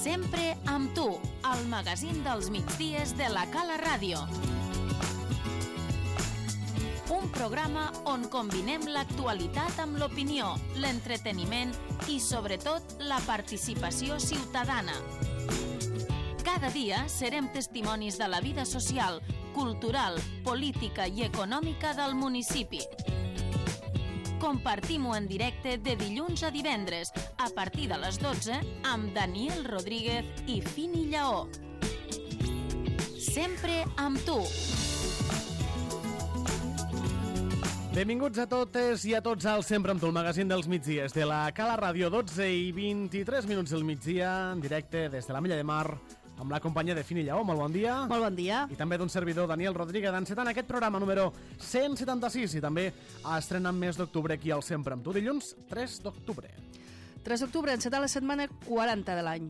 Sempre amb tu, el magazín dels migdies de la Cala Ràdio. Un programa on combinem l'actualitat amb l'opinió, l'entreteniment i, sobretot, la participació ciutadana. Cada dia serem testimonis de la vida social, cultural, política i econòmica del municipi. Compartim-ho en directe de dilluns a divendres, a partir de les 12, amb Daniel Rodríguez i Fini Lleó. Sempre amb tu. Benvinguts a totes i a tots al Sempre amb tu, el magazín dels migdies de la Cala Ràdio, 12 i 23 minuts del migdia, en directe des de la Mella de Mar, amb la companyia de Fini Lleó. Molt bon dia. Molt bon dia. I també d'un servidor, Daniel Rodríguez, encetant aquest programa número 176 i també estrenant mes d'octubre aquí al Sempre amb tu, dilluns 3 d'octubre. 3 d'octubre, encetant la setmana 40 de l'any.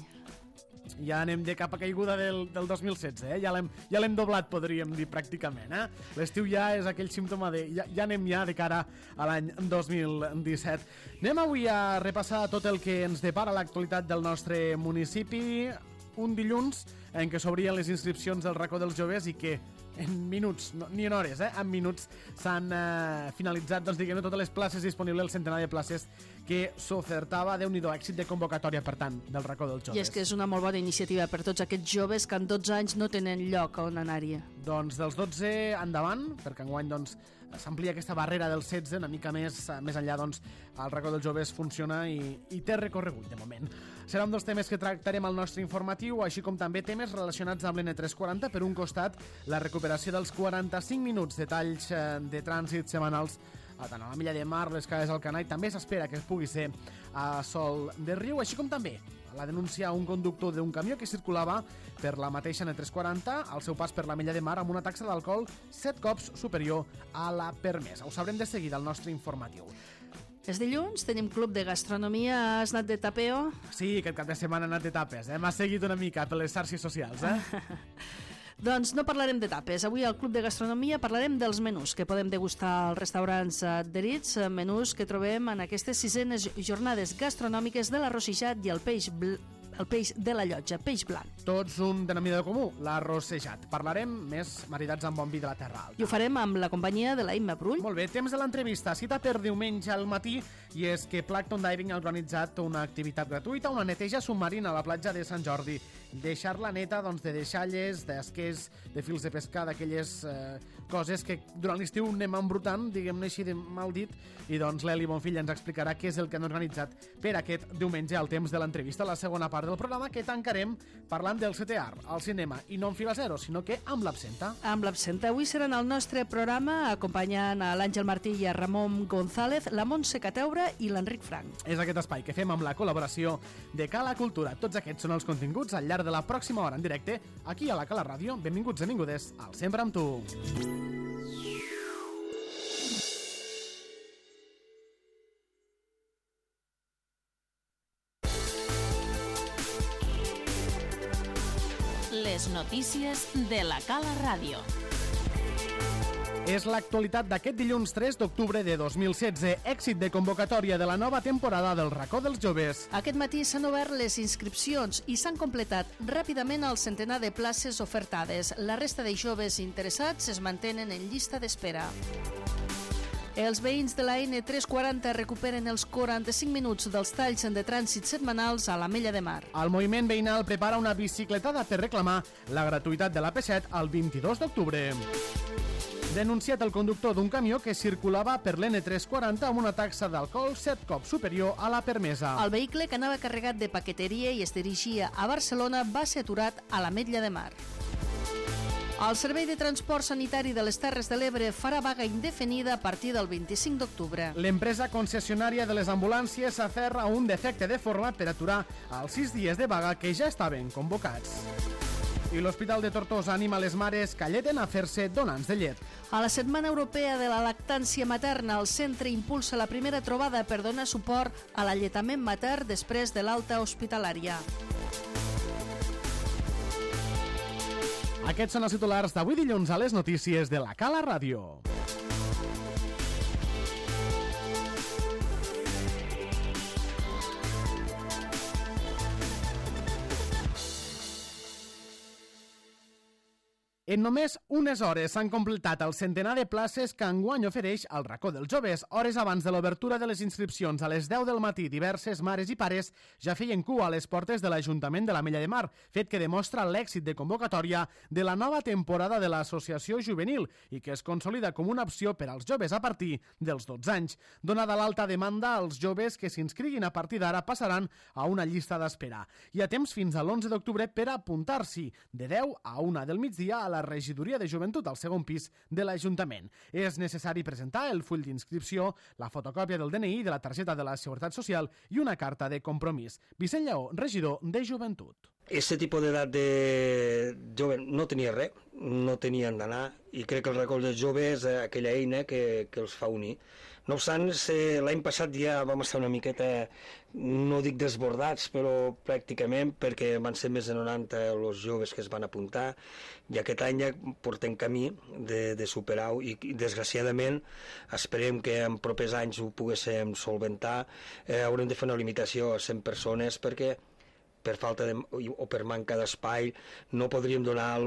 Ja anem de cap a caiguda del 2016, ja l'hem doblat, podríem dir, pràcticament. L'estiu ja és aquell símptoma de... Ja anem ja de cara a l'any 2017. Anem avui a repassar tot el que ens depara l'actualitat del nostre municipi, un dilluns en què s'obrien les inscripcions del racó dels joves i que en minuts, no, ni en hores, en minuts s'han finalitzat, doncs diguem-ne, totes les places disponibles, el centenar de places que s'ofertava. Déu-n'hi-do, èxit de convocatòria, per tant, del racó dels joves. I és que és una molt bona iniciativa per tots aquests joves que en 12 anys no tenen lloc on anar-hi. Doncs dels 12 endavant, perquè enguany doncs, s'amplia aquesta barrera del 16, una mica més enllà, doncs, el racó dels joves funciona i té recorregut, de moment. Serà un dels temes que tractarem al nostre informatiu, així com també temes relacionats amb l'N340. Per un costat, la recuperació dels 45 minuts de talls de trànsit setmanals tant a la Mella de Mar, les Cases Alcanar, i també s'espera que pugui ser a Sol de Riu, així com també la denúncia a un conductor d'un camió que circulava per la mateixa N340 al seu pas per la Mella de Mar amb una taxa d'alcohol 7 cops superior a la permesa. Ho sabrem de seguida al nostre informatiu. És dilluns, tenim club de gastronomia. Has anat de tapeo? Sí, aquest cap de setmana he anat de tapes. M'ha seguit una mica per les xarxes socials. Doncs no parlarem de tapes. Avui al Club de Gastronomia parlarem dels menús que podem degustar als restaurants adherits, menús que trobem en aquestes 6enes jornades gastronòmiques de l'arrossejat i el peix de la Llotja, peix blanc. Tots un denominador comú, l'arrossejat. Parlarem més maridats amb bon vi de la Terra Alta. I ho farem amb la companyia de la Imma Brull. Molt bé, temps de l'entrevista. Cita per diumenge al matí, i és que Plankton Diving ha organitzat una activitat gratuïta, una neteja submarina a la platja de Sant Jordi. Deixar-la neta, doncs, de deixalles, d'esquers, de fils de pescar, d'aquelles coses que durant l'estiu anem embrutant, diguem-ne així de mal dit, i doncs l'Eli Bonfill ens explicarà què és el que han organitzat per aquest diumenge al temps de l'entrevista, la segona part del programa, que tancarem parlant del setè art, al cinema, i no en fila zero, sinó que amb l'absenta. Amb l'absenta. Avui seran al nostre programa acompanyant a l'Àngel Martí i a Ramon González, la Montse Cateura i l'Enric Frank. És aquest espai que fem amb la col·laboració de Cala Cultura. Tots aquests són els continguts al llarg de la pròxima hora en directe, aquí a la Cala Ràdio. Benvinguts i benvingudes al Sempre amb tu. Les notícies de la Cala Ràdio. És l'actualitat d'aquest dilluns 3 d'octubre de 2016, èxit de convocatòria de la nova temporada del Racó dels Joves. Aquest matí s'han obert les inscripcions i s'han completat ràpidament el centenar de places ofertades. La resta de joves interessats es mantenen en llista d'espera. Els veïns de la N340 recuperen els 45 minuts dels talls de trànsit setmanals a la Mella de Mar. El moviment veïnal prepara una bicicletada per reclamar la gratuïtat de l'AP7 el 22 d'octubre. Denunciat el conductor d'un camió que circulava per l'N340 amb una taxa d'alcohol 7 cops superior a la permesa. El vehicle, que anava carregat de paqueteria i es dirigia a Barcelona, va ser aturat a la Mella de Mar. El Servei de Transport Sanitari de les Terres de l'Ebre farà vaga indefinida a partir del 25 d'octubre. L'empresa concessionària de les ambulàncies s'aferra a un defecte de format per aturar els 6 dies de vaga que ja estaven convocats. I l'Hospital de Tortosa anima les mares que alleten a fer-se donants de llet. A la Setmana Europea de la Lactància Materna, el centre impulsa la primera trobada per donar suport a l'alletament matern després de l'alta hospitalària. Aquests són els titulars d'avui dilluns a les notícies de la Cala Ràdio. En només unes hores s'han completat el centenar de places que enguany ofereix el Racó dels Joves. Hores abans de l'obertura de les inscripcions a les 10 del matí, diverses mares i pares ja feien cua a les portes de l'Ajuntament de l'Ametlla de Mar, fet que demostra l'èxit de convocatòria de la nova temporada de l'Associació Juvenil i que es consolida com una opció per als joves a partir dels 12 anys. Donada l'alta demanda, els joves que s'inscriguin a partir d'ara passaran a una llista d'espera. Hi ha temps fins a l'11 d'octubre per apuntar-s'hi, de 10 a 1 del migdia a la Regidoria de Joventut al segon pis de l'Ajuntament. És necessari presentar el full d'inscripció, la fotocòpia del DNI, de la targeta de la Seguretat Social i una carta de compromís. Vicent Lleó, regidor de Joventut. Aquest tipus d'edat de jove no tenia res, no tenien d'anar, i crec que el Racó dels Joves és aquella eina que els fa unir. No obstant, l'any passat ja vam estar una miqueta, no dic desbordats, però pràcticament perquè van ser més de 90 els joves que es van apuntar, i aquest any ja portem camí de superar-ho, i desgraciadament esperem que en propers anys ho poguéssim solventar. Haurem de fer una limitació a 100 persones perquè per falta o per manca d'espai no podríem donar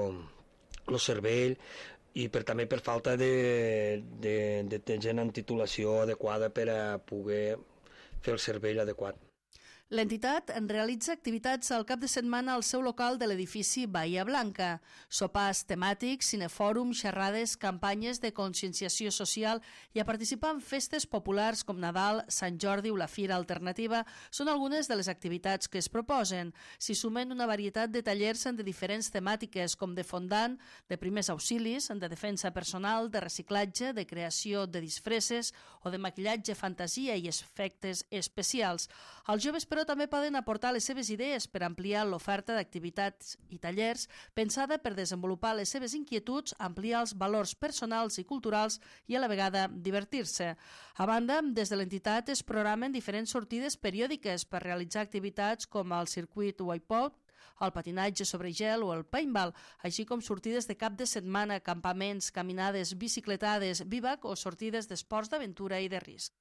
el servei, i també per falta de gent amb titulació adequada per a poder fer el servei adequat. L'entitat realitza activitats al cap de setmana al seu local de l'edifici Bahia Blanca. Sopars temàtics, cinefòrums, xerrades, campanyes de conscienciació social i a participar en festes populars com Nadal, Sant Jordi o la Fira Alternativa són algunes de les activitats que es proposen. S'hi sumen una varietat de tallers de diferents temàtiques com de fondant, de primers auxilis, de defensa personal, de reciclatge, de creació de disfresses o de maquillatge, fantasia i efectes especials. Els joves, però, també poden aportar les seves idees per ampliar l'oferta d'activitats i tallers pensada per desenvolupar les seves inquietuds, ampliar els valors personals i culturals i a la vegada divertir-se. A banda, des de l'entitat es programen diferents sortides periòdiques per realitzar activitats com el circuit Whitepot, el patinatge sobre gel o el paintball, així com sortides de cap de setmana, campaments, caminades, bicicletades, bivac o sortides d'esports d'aventura i de risc.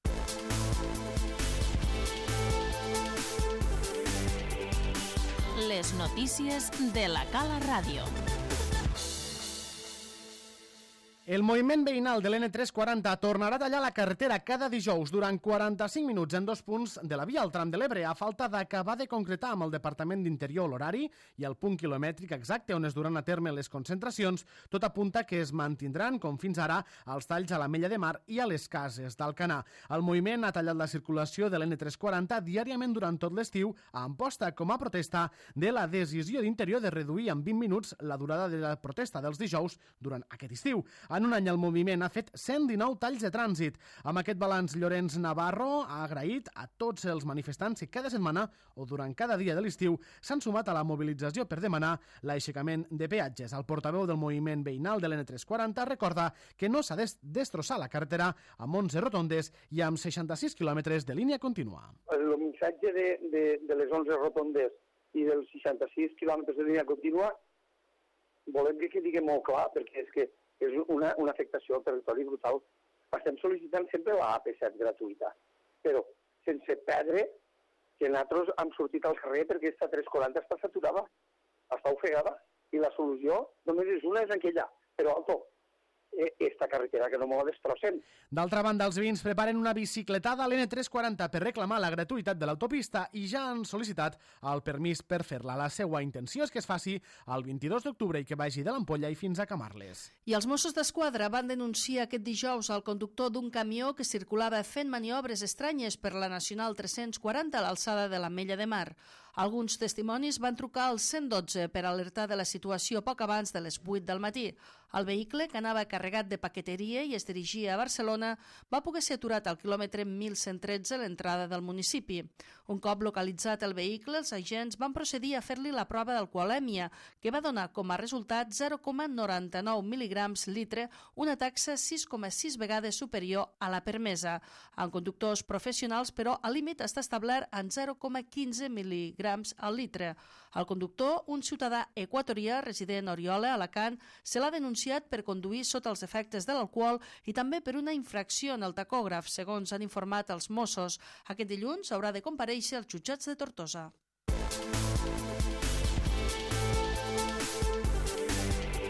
Les notícies de la Cala Ràdio. El moviment veïnal de l'N340 tornarà a tallar la carretera cada dijous durant 45 minuts en 2 punts de la via al tram de l'Ebre, a falta d'acabar de concretar amb el Departament d'Interior l'horari i el punt quilomètric exacte on es duran a terme les concentracions. Tot apunta que es mantindran, com fins ara, els talls a l'Ametlla de Mar i a les cases d'Alcanar. El moviment ha tallat la circulació de l'N340 diàriament durant tot l'estiu a Amposta, com a protesta de la decisió d'Interior de reduir en 20 minuts la durada de la protesta dels dijous durant aquest estiu. En un any el moviment ha fet 119 talls de trànsit. Amb aquest balanç, Llorenç Navarro ha agraït a tots els manifestants que cada setmana o durant cada dia de l'estiu s'han sumat a la mobilització per demanar l'aixecament de peatges. El portaveu del moviment veïnal de l'N340 recorda que no s'ha de destrossar la carretera amb 11 rotondes i amb 66 quilòmetres de línia contínua. El missatge de les 11 rotondes i dels 66 quilòmetres de línia contínua volem que quedi molt clar, perquè és que és una afectació al territori brutal. Estem sol·licitant sempre la AP7 gratuïta, però sense perdre que nosaltres hem sortit al carrer perquè aquesta 340 està saturada, està ofegada, i la solució només és una, és aquella, però alto, esta carretera que no me la destrossen. D'altra banda, els veïns preparen una bicicletada a l'N340 per reclamar la gratuïtat de l'autopista i ja han sol·licitat el permís per fer-la. La seva intenció és que es faci el 22 d'octubre i que vagi de l'Ampolla i fins a Camarles. I els Mossos d'Esquadra van denunciar aquest dijous al conductor d'un camió que circulava fent maniobres estranyes per la Nacional 340 a l'alçada de l'Ametlla de Mar. Alguns testimonis van trucar al 112 per alertar de la situació poc abans de les 8 del matí. El vehicle, que anava carregat de paqueteria i es dirigia a Barcelona, va poder ser aturat al quilòmetre 1113 a l'entrada del municipi. Un cop localitzat el vehicle, els agents van procedir a fer-li la prova d'alcoholèmia, que va donar com a resultat 0,99 mil·ligrams litre, una taxa 6,6 vegades superior a la permesa. En conductors professionals, però, el límit està establert en 0,15 mil·ligrams al litre. El conductor, un ciutadà equatorià resident a Oriola, Alacant, se l'ha denunciat per conduir sota els efectes de l'alcohol i també per una infracció en el tacògraf, segons han informat els Mossos. Aquest dilluns haurà de comparèixer als jutjats de Tortosa.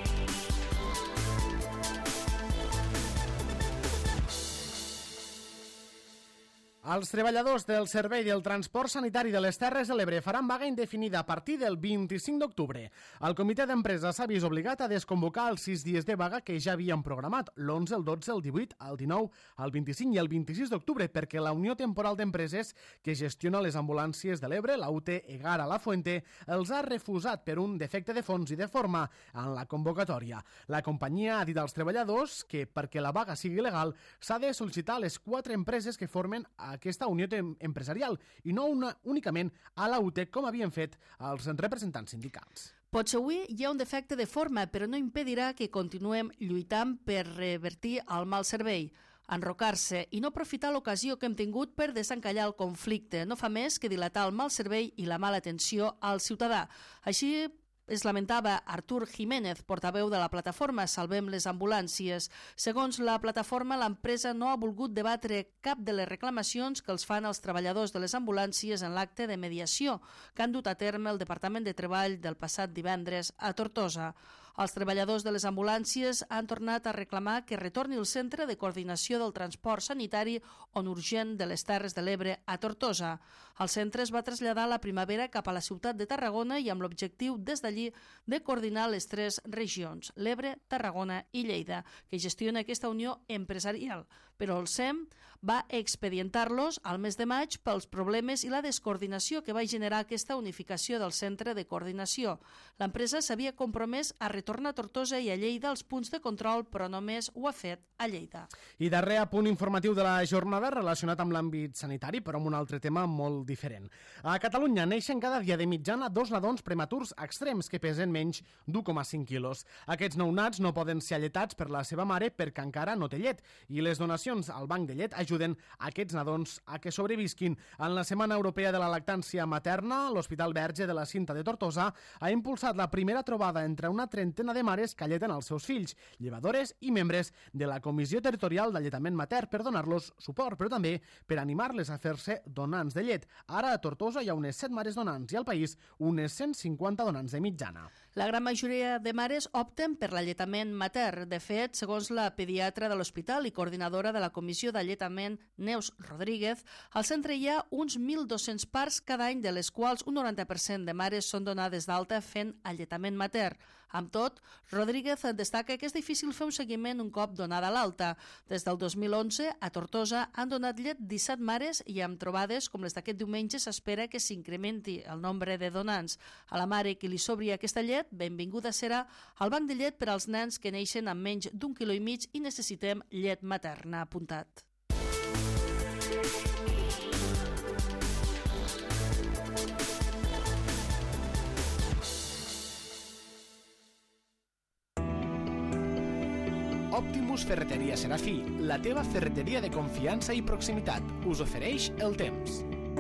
Els treballadors del Servei del Transport Sanitari de les Terres de l'Ebre faran vaga indefinida a partir del 25 d'octubre. El comitè d'empresa s'ha vist obligat a desconvocar els 6 dies de vaga que ja havien programat, l'11, el 12, el 18, el 19, el 25 i el 26 d'octubre, perquè la Unió Temporal d'Empreses que gestiona les ambulàncies de l'Ebre, la UT Egara La Fuente, els ha refusat per un defecte de fons i de forma en la convocatòria. La companyia ha dit als treballadors que perquè la vaga sigui legal s'ha de sol·licitar a les 4 empreses que formen aquesta unió empresarial i no únicament a la UTE com havien fet els representants sindicals. Potser avui hi ha un defecte de forma, però no impedirà que continuem lluitant per revertir el mal servei, enrocar-se i no aprofitar l'ocasió que hem tingut per desencallar el conflicte. No fa més que dilatar el mal servei i la mala atenció al ciutadà. Així es lamentava Artur Jiménez, portaveu de la plataforma Salvem les Ambulàncies. Segons la plataforma, l'empresa no ha volgut debatre cap de les reclamacions que els fan els treballadors de les ambulàncies en l'acte de mediació que han dut a terme el Departament de Treball del passat divendres a Tortosa. Els treballadors de les ambulàncies han tornat a reclamar que retorni el Centre de Coordinació del Transport Sanitari on urgent de les Terres de l'Ebre a Tortosa. El centre es va traslladar a la primavera cap a la ciutat de Tarragona i amb l'objectiu des d'allí de coordinar les 3 regions, l'Ebre, Tarragona i Lleida, que gestiona aquesta unió empresarial. Però el SEM va expedientar-los al mes de maig pels problemes i la descoordinació que va generar aquesta unificació del centre de coordinació. L'empresa s'havia compromès a retornar a Tortosa i a Lleida els punts de control, però només ho ha fet a Lleida. I darrer punt informatiu de la jornada relacionat amb l'àmbit sanitari, però amb un altre tema molt diferent. A Catalunya neixen cada dia de mitjana 2 nadons prematurs extrems que pesen menys d'1,5 quilos. Aquests nounats no poden ser alletats per la seva mare perquè encara no té llet i les donacions al banc de llet ajuden aquests nadons a que sobrevisquin. En la Setmana Europea de la Lactància Materna, l'Hospital Verge de la Cinta de Tortosa ha impulsat la primera trobada entre una trentena de mares que alleten els seus fills, llevadores i membres de la Comissió Territorial d'Alletament Mater per donar-los suport, però també per animar-les a fer-se donants de llet. Ara a Tortosa hi ha unes 7 mares donants i al país unes 150 donants de mitjana. La gran majoria de mares opten per l'alletament mater. De fet, segons la pediatra de l'hospital i coordinadora de la Comissió d'Alletament, Neus Rodríguez, al centre hi ha uns 1.200 parts cada any, de les quals un 90% de mares són donades d'alta fent alletament mater. Amb tot, Rodríguez destaca que és difícil fer un seguiment un cop donada l'alta. Des del 2011, a Tortosa han donat llet 17 mares i amb trobades com les d'aquest diumenge s'espera que s'incrementi el nombre de donants. A la mare que li sobri aquesta llet, benvinguda serà al banc de llet per als nens que neixen amb menys d'1,5 quilo i necessitem llet materna, ha apuntat. Optimus Ferreteria Serafí, la teva ferreteria de confiança i proximitat, us ofereix el temps.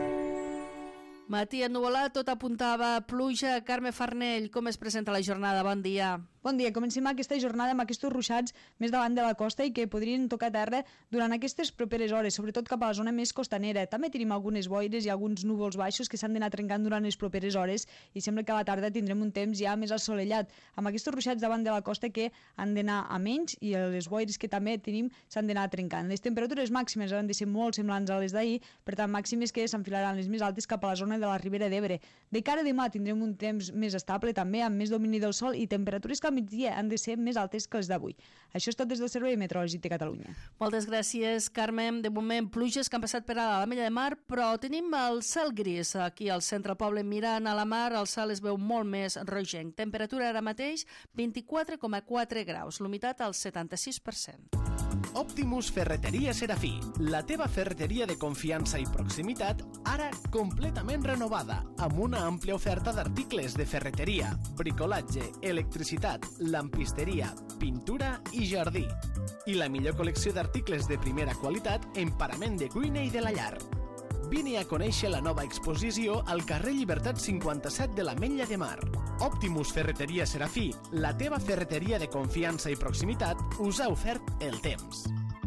Matí ennuvolat, tot apuntava a pluja. Carme Farnell, com es presenta la jornada? Bon dia. Bon dia, comencem aquesta jornada amb aquests ruixats més davant de la costa i que podrien tocar terra durant aquestes properes hores, sobretot cap a la zona més costanera. També tenim algunes boires i alguns núvols baixos que s'han d'anar trencant durant les properes hores i sembla que a la tarda tindrem un temps ja més assolellat, amb aquests ruixats davant de la costa que han d'anar a menys i les boires que també tenim s'han d'anar trencant. Les temperatures màximes han de ser molt semblants a les d'ahir, per tant màximes que s'enfilaran les més altes cap a la zona de la Ribera d'Ebre. De cara a demà tindrem un temps més estable també, amb més domini del sol i temperatures que al migdia han de ser més altes que les d'avui. Això és tot des del Servei Meteorològic de Catalunya. Moltes gràcies, Carmen. De moment, pluges que han passat per a l'Ametlla de Mar, però tenim el cel gris aquí al centre del poble. Mirant a la mar, el cel es veu molt més rogenc. Temperatura ara mateix 24,4 graus, l'humitat al 76%. Optimus Ferreteria Serafí, la teva ferreteria de confiança i proximitat, ara completament renovada, amb una àmplia oferta d'articles de ferreteria, bricolatge, electricitat, lampisteria, pintura i jardí. I la millor col·lecció d'articles de primera qualitat en parament de cuina i de la llar. Vine a conèixer la nova exposició al carrer Llibertat 57 de l'Ametlla de Mar. Optimus Ferreteria Serafí, la teva ferreteria de confiança i proximitat, us ha ofert el temps.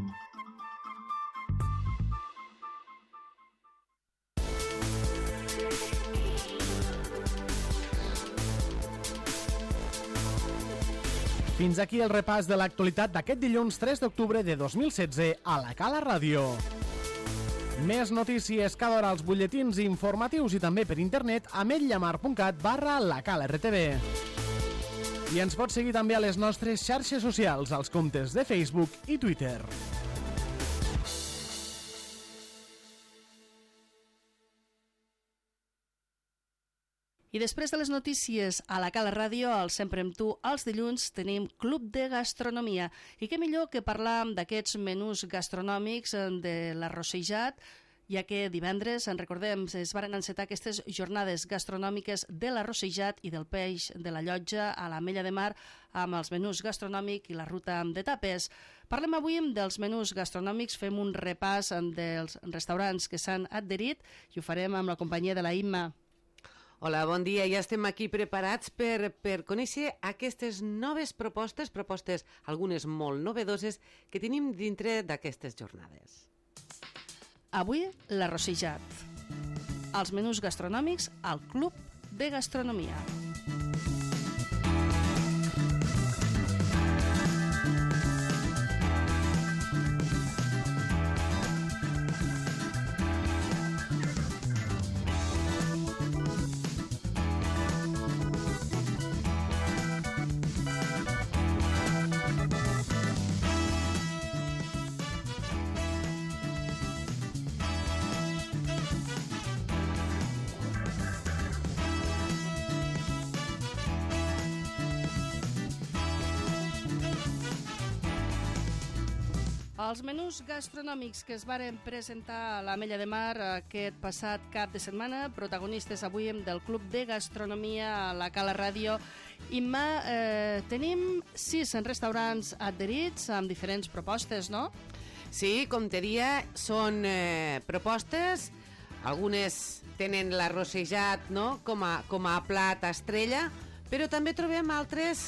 Fins aquí el repàs de l'actualitat d'aquest dilluns 3 d'octubre de 2016 a la Cala Ràdio. Més notícies cada hora als butlletins informatius i també per internet a metllamar.cat/lacalartv. I ens pots seguir també a les nostres xarxes socials, als comptes de Facebook i Twitter. I després de les notícies a la Cala Ràdio, al Sempre amb tu, els dilluns tenim Club de Gastronomia. I què millor que parlar d'aquests menús gastronòmics de l'arrossejat, ja que divendres, en recordem, es van encetar aquestes jornades gastronòmiques de l'arrossejat i del peix de la llotja a l'Ametlla de Mar amb els menús gastronòmics i la ruta de tapes. Parlem avui dels menús gastronòmics, fem un repàs dels restaurants que s'han adherit i ho farem amb la companyia de la Imma. Hola, bon dia. Ja estem aquí preparats per conèixer aquestes noves propostes, algunes molt novedoses, que tenim dintre d'aquestes jornades. Avui, l'arrossejat. Els menús gastronòmics al Club de Gastronomia. Els menús gastronòmics que es varen presentar a l'Ametlla de Mar aquest passat cap de setmana, protagonistes avui del Club de Gastronomia a la Cala Ràdio. Imma, tenim 6 restaurants adherits amb diferents propostes, no? Sí, com te dia, són propostes, algunes tenen l'arrossejat, no?, com a plat estrella, però també trobem altres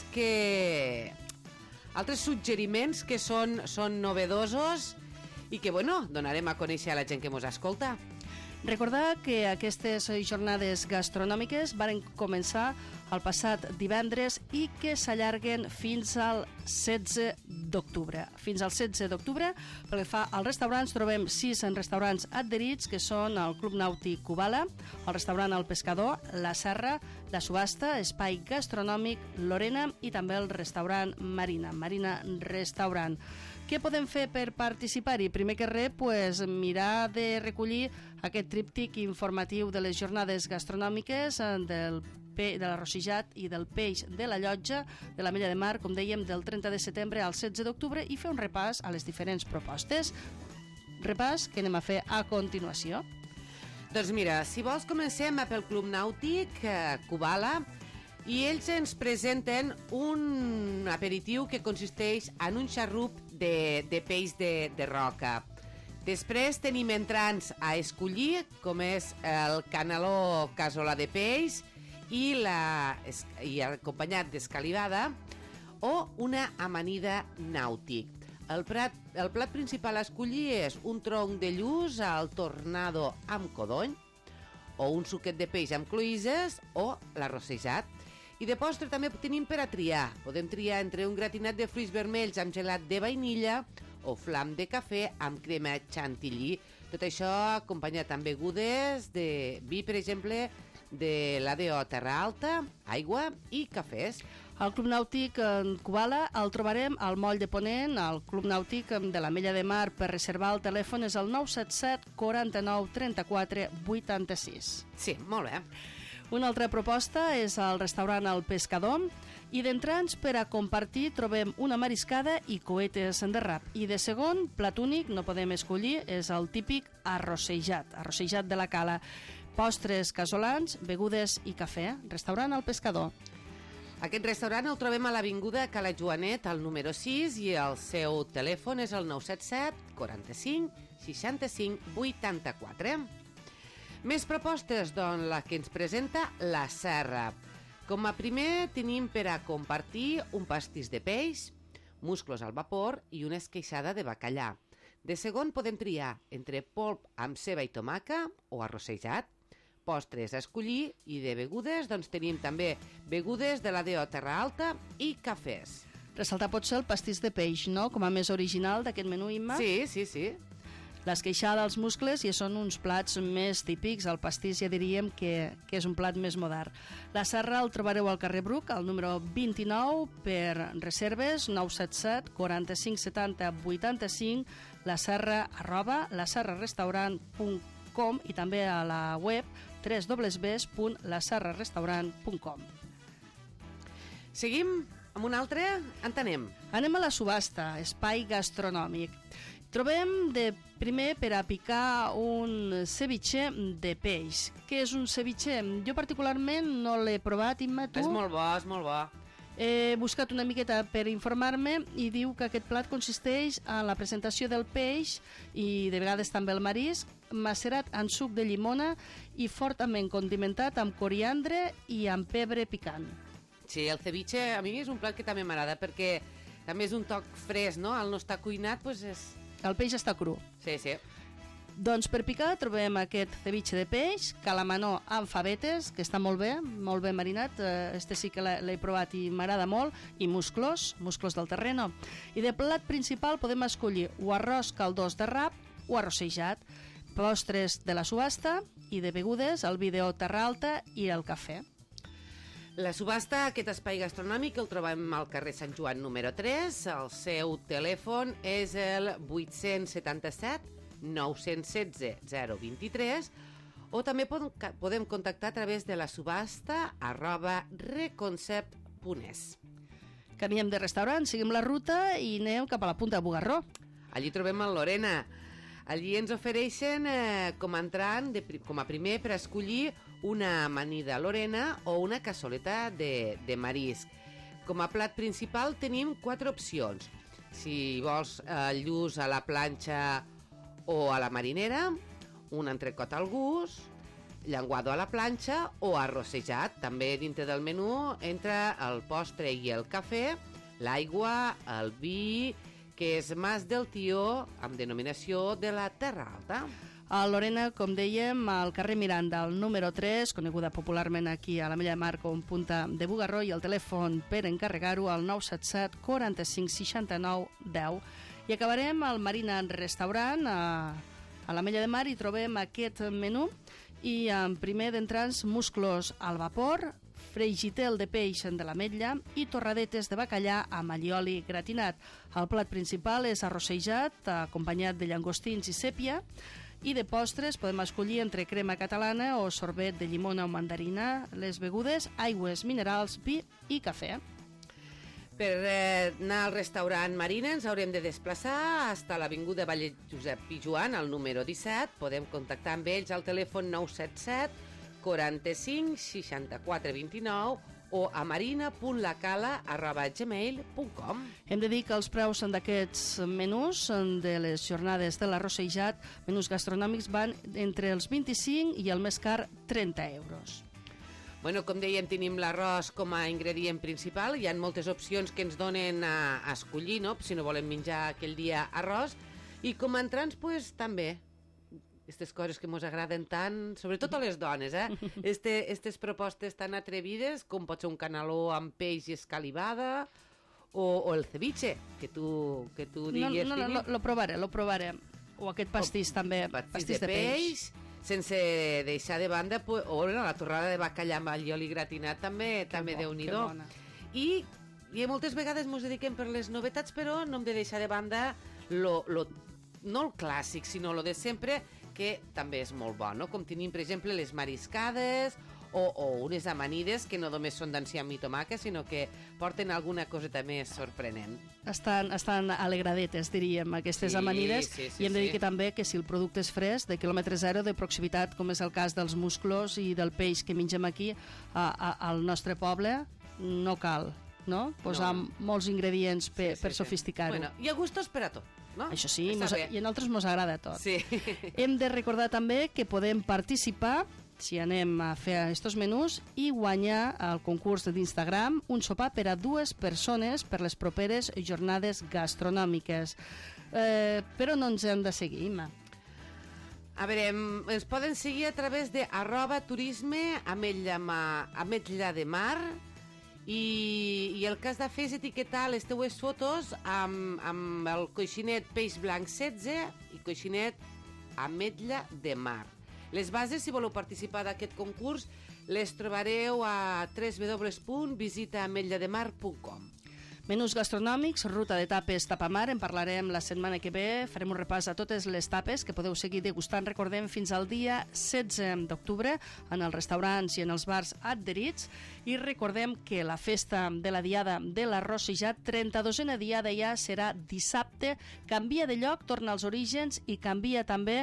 suggeriments que són novedosos i que, donarem a conèixer a la gent que ens escolta. Recordar que aquestes jornades gastronòmiques varen començar el passat divendres i que s'allarguen fins al 16 d'octubre. Fins al 16 d'octubre, pel que fa als restaurants, trobem 6 restaurants adherits, que són el Club Nàutic Kubala, el restaurant El Pescador, La Serra, La Subhasta, Espai Gastronòmic Lorena i també el restaurant Marina Restaurant. Què podem fer per participar-hi? Primer que res, mirar de recollir aquest tríptic informatiu de les jornades gastronòmiques de l'arrossejat i del peix de la llotja de l'Ametlla de Mar, com dèiem, del 30 de setembre al 16 d'octubre i fer un repàs a les diferents propostes. Repàs que anem a fer a continuació. Doncs mira, si vols comencem pel Club Nàutic Kubala i ells ens presenten un aperitiu que consisteix en un xarrup de peix de roca. Després tenim entrants a escollir, com és el caneló casolà de peix i acompanyat d'escalivada o una amanida nàutic. El plat principal a escollir és un tronc de lluç al tornado amb codony o un suquet de peix amb cloïsses o l'arrossejat. I de postre també tenim per a triar. Podem triar entre un gratinat de fruits vermells amb gelat de vainilla o flam de cafè amb crema chantilly. Tot això acompanyat amb begudes de vi, per exemple, de l'ADO Terra Alta, aigua i cafès. El Club Nàutic en Kubala el trobarem al Moll de Ponent, al Club Nàutic de l'Ametlla de Mar. Per reservar el telèfon és el 977 49 34 86. Sí, molt bé. Una altra proposta és el restaurant El Pescador i d'entrants per a compartir trobem una mariscada i coetes de rap. I de segon, plat únic, no podem escollir, és el típic arrossejat de la Cala. Postres casolans, begudes i cafè. Restaurant El Pescador. Aquest restaurant el trobem a l'Avinguda Cala Joanet, al número 6, i el seu telèfon és el 977 45 65 84. Més propostes, doncs, la que ens presenta La Serra. Com a primer tenim per a compartir un pastís de peix, musclos al vapor i una esqueixada de bacallà. De segon podem triar entre polp amb ceba i tomaca o arrossejat. Postres a escollir i de begudes, doncs tenim també begudes de l'ADO Terra Alta i cafès. Ressaltar potser el pastís de peix, no?, com a més original d'aquest menú, Imma? Sí. l'esqueixada, els muscles, i són uns plats més típics. El pastís ja diríem que és un plat més modern. La serra el trobareu al carrer Bruc, al número 29, per reserves 977 45 70 85, laserra@laserrarestaurant.com i també a la web www.laserrarestaurant.com. Seguim amb un altre? Entenem. Anem a la subhasta, espai gastronòmic. Trobem primer per a picar un ceviche de peix. Què és un ceviche? Jo particularment no l'he provat, Imma, tu? És molt bo, és molt bo. He buscat una miqueta per informar-me i diu que aquest plat consisteix en la presentació del peix i de vegades també el marisc, macerat en suc de llimona i fortament condimentat amb coriandre i amb pebre picant. Sí, el ceviche a mi és un plat que també m'agrada perquè també és un toc fresc, no? Al no estar cuinat, doncs és... El peix està cru. Sí, sí. Doncs per picar trobem aquest ceviche de peix, calamanó amb favetes, que està molt bé marinat, este sí que l'he provat i m'agrada molt, i musclos del terreno. I de plat principal podem escollir o arròs caldós de rap o arrossejat, postres de la subhasta i de begudes, el vi de Terra Alta i el cafè. La subhasta, aquest espai gastronòmic, el trobem al carrer Sant Joan número 3. El seu telèfon és el 877 916 023 o també podem contactar a través de la subhasta @reconcept.es. Canviem de restaurant, seguim la ruta i anem cap a la punta de Bugarró. Allí trobem el Lorena. Allí ens ofereixen com a entrant, com a primer, per escollir una amanida lorena o una cassoleta de marisc. Com a plat principal tenim 4 opcions. Si vols lluç a la planxa o a la marinera, un entrecot al gust, llenguado a la planxa o arrossejat. També dintre del menú entra el postre i el cafè, l'aigua, el vi, que és Mas del Tió, amb denominació de la Terra Alta. A Lorena, com dèiem, al carrer Miranda, al número 3, coneguda popularment aquí a l'Ametlla de Mar com Punta de Bugarró, i el telèfon per encarregar-ho al 977 45 69 10. I acabarem al Marina Restaurant, a l'Ametlla de Mar, i trobem aquest menú, i en primer d'entrants musclos al vapor, freigitel de peix de l'Ametlla i torradetes de bacallà amb allioli gratinat. El plat principal és arrossejat, acompanyat de llangostins i sèpia, i de postres podem escollir entre crema catalana o sorbet de llimona o mandarina. Les begudes, aigües minerals, vi i cafè. Per anar al restaurant Marina ens haurem de desplaçar fins a l'avinguda Valle Josep Pijuan, al número 17. Podem contactar amb ells al telèfon 977 45 64 29 o a marina.lacala@gmail.com. Hem de dir que els preus d'aquests menús de les jornades de l'arrossejat, menús gastronòmics, van entre els 25 i el més car 30 euros. Bueno, com dèiem, tenim l'arròs com a ingredient principal. Hi ha moltes opcions que ens donen a escollir, no?, si no volem menjar aquell dia arròs. I com a entrants, pues, també aquestes coses que ens agraden tant, sobretot a les dones, Estes propostes tan atrevides, com pot ser un canaló amb peix i escalivada, o el ceviche, que tu digues... No, lo provaré. O aquest pastís també, pastís de peix. Sense deixar de banda, o la torrada de bacallà amb allioli gratinat, també Déu-n'hi-do. I moltes vegades ens dediquem per les novetats, però no hem de deixar de banda no el clàssic, sinó lo de sempre, que també és molt bo, no? Com tenim, per exemple, les mariscades o unes amanides que no només són d'enciam i tomàquet, sinó que porten alguna coseta més sorprenent. Estan alegradetes, diríem, aquestes amanides, i hem de dir que també que si el producte és fresc, de quilòmetre zero, de proximitat, com és el cas dels musclos i del peix que mengem aquí al nostre poble, no cal, no? Posar molts ingredients per sofisticar-ho. Bueno, hi ha gustos per a tot. No? Això sí, i a nosaltres mos agrada tot. Sí. Hem de recordar també que podem participar, si anem a fer aquests menús, i guanyar el concurs d'Instagram un sopar per a 2 persones per les properes jornades gastronòmiques. Però no ens hem de seguir, Imma. A veure, ens poden seguir a través de @turisme Ametlla de Mar. I el que has de fer és etiquetar les teues fotos amb el coixinet peix blanc 16 i coixinet Ametlla de Mar. Les bases, si voleu participar d'aquest concurs, les trobareu a www.visitaametllademar.com. Menús gastronòmics, ruta de tapes Tapamar, en parlarem la setmana que ve, farem un repàs a totes les tapes que podeu seguir degustant, recordem, fins al dia 16 d'octubre en els restaurants i en els bars adherits, i recordem que la festa de la Diada de l'Arròs Sejat, 32a Diada ja serà dissabte, canvia de lloc, torna als orígens i canvia també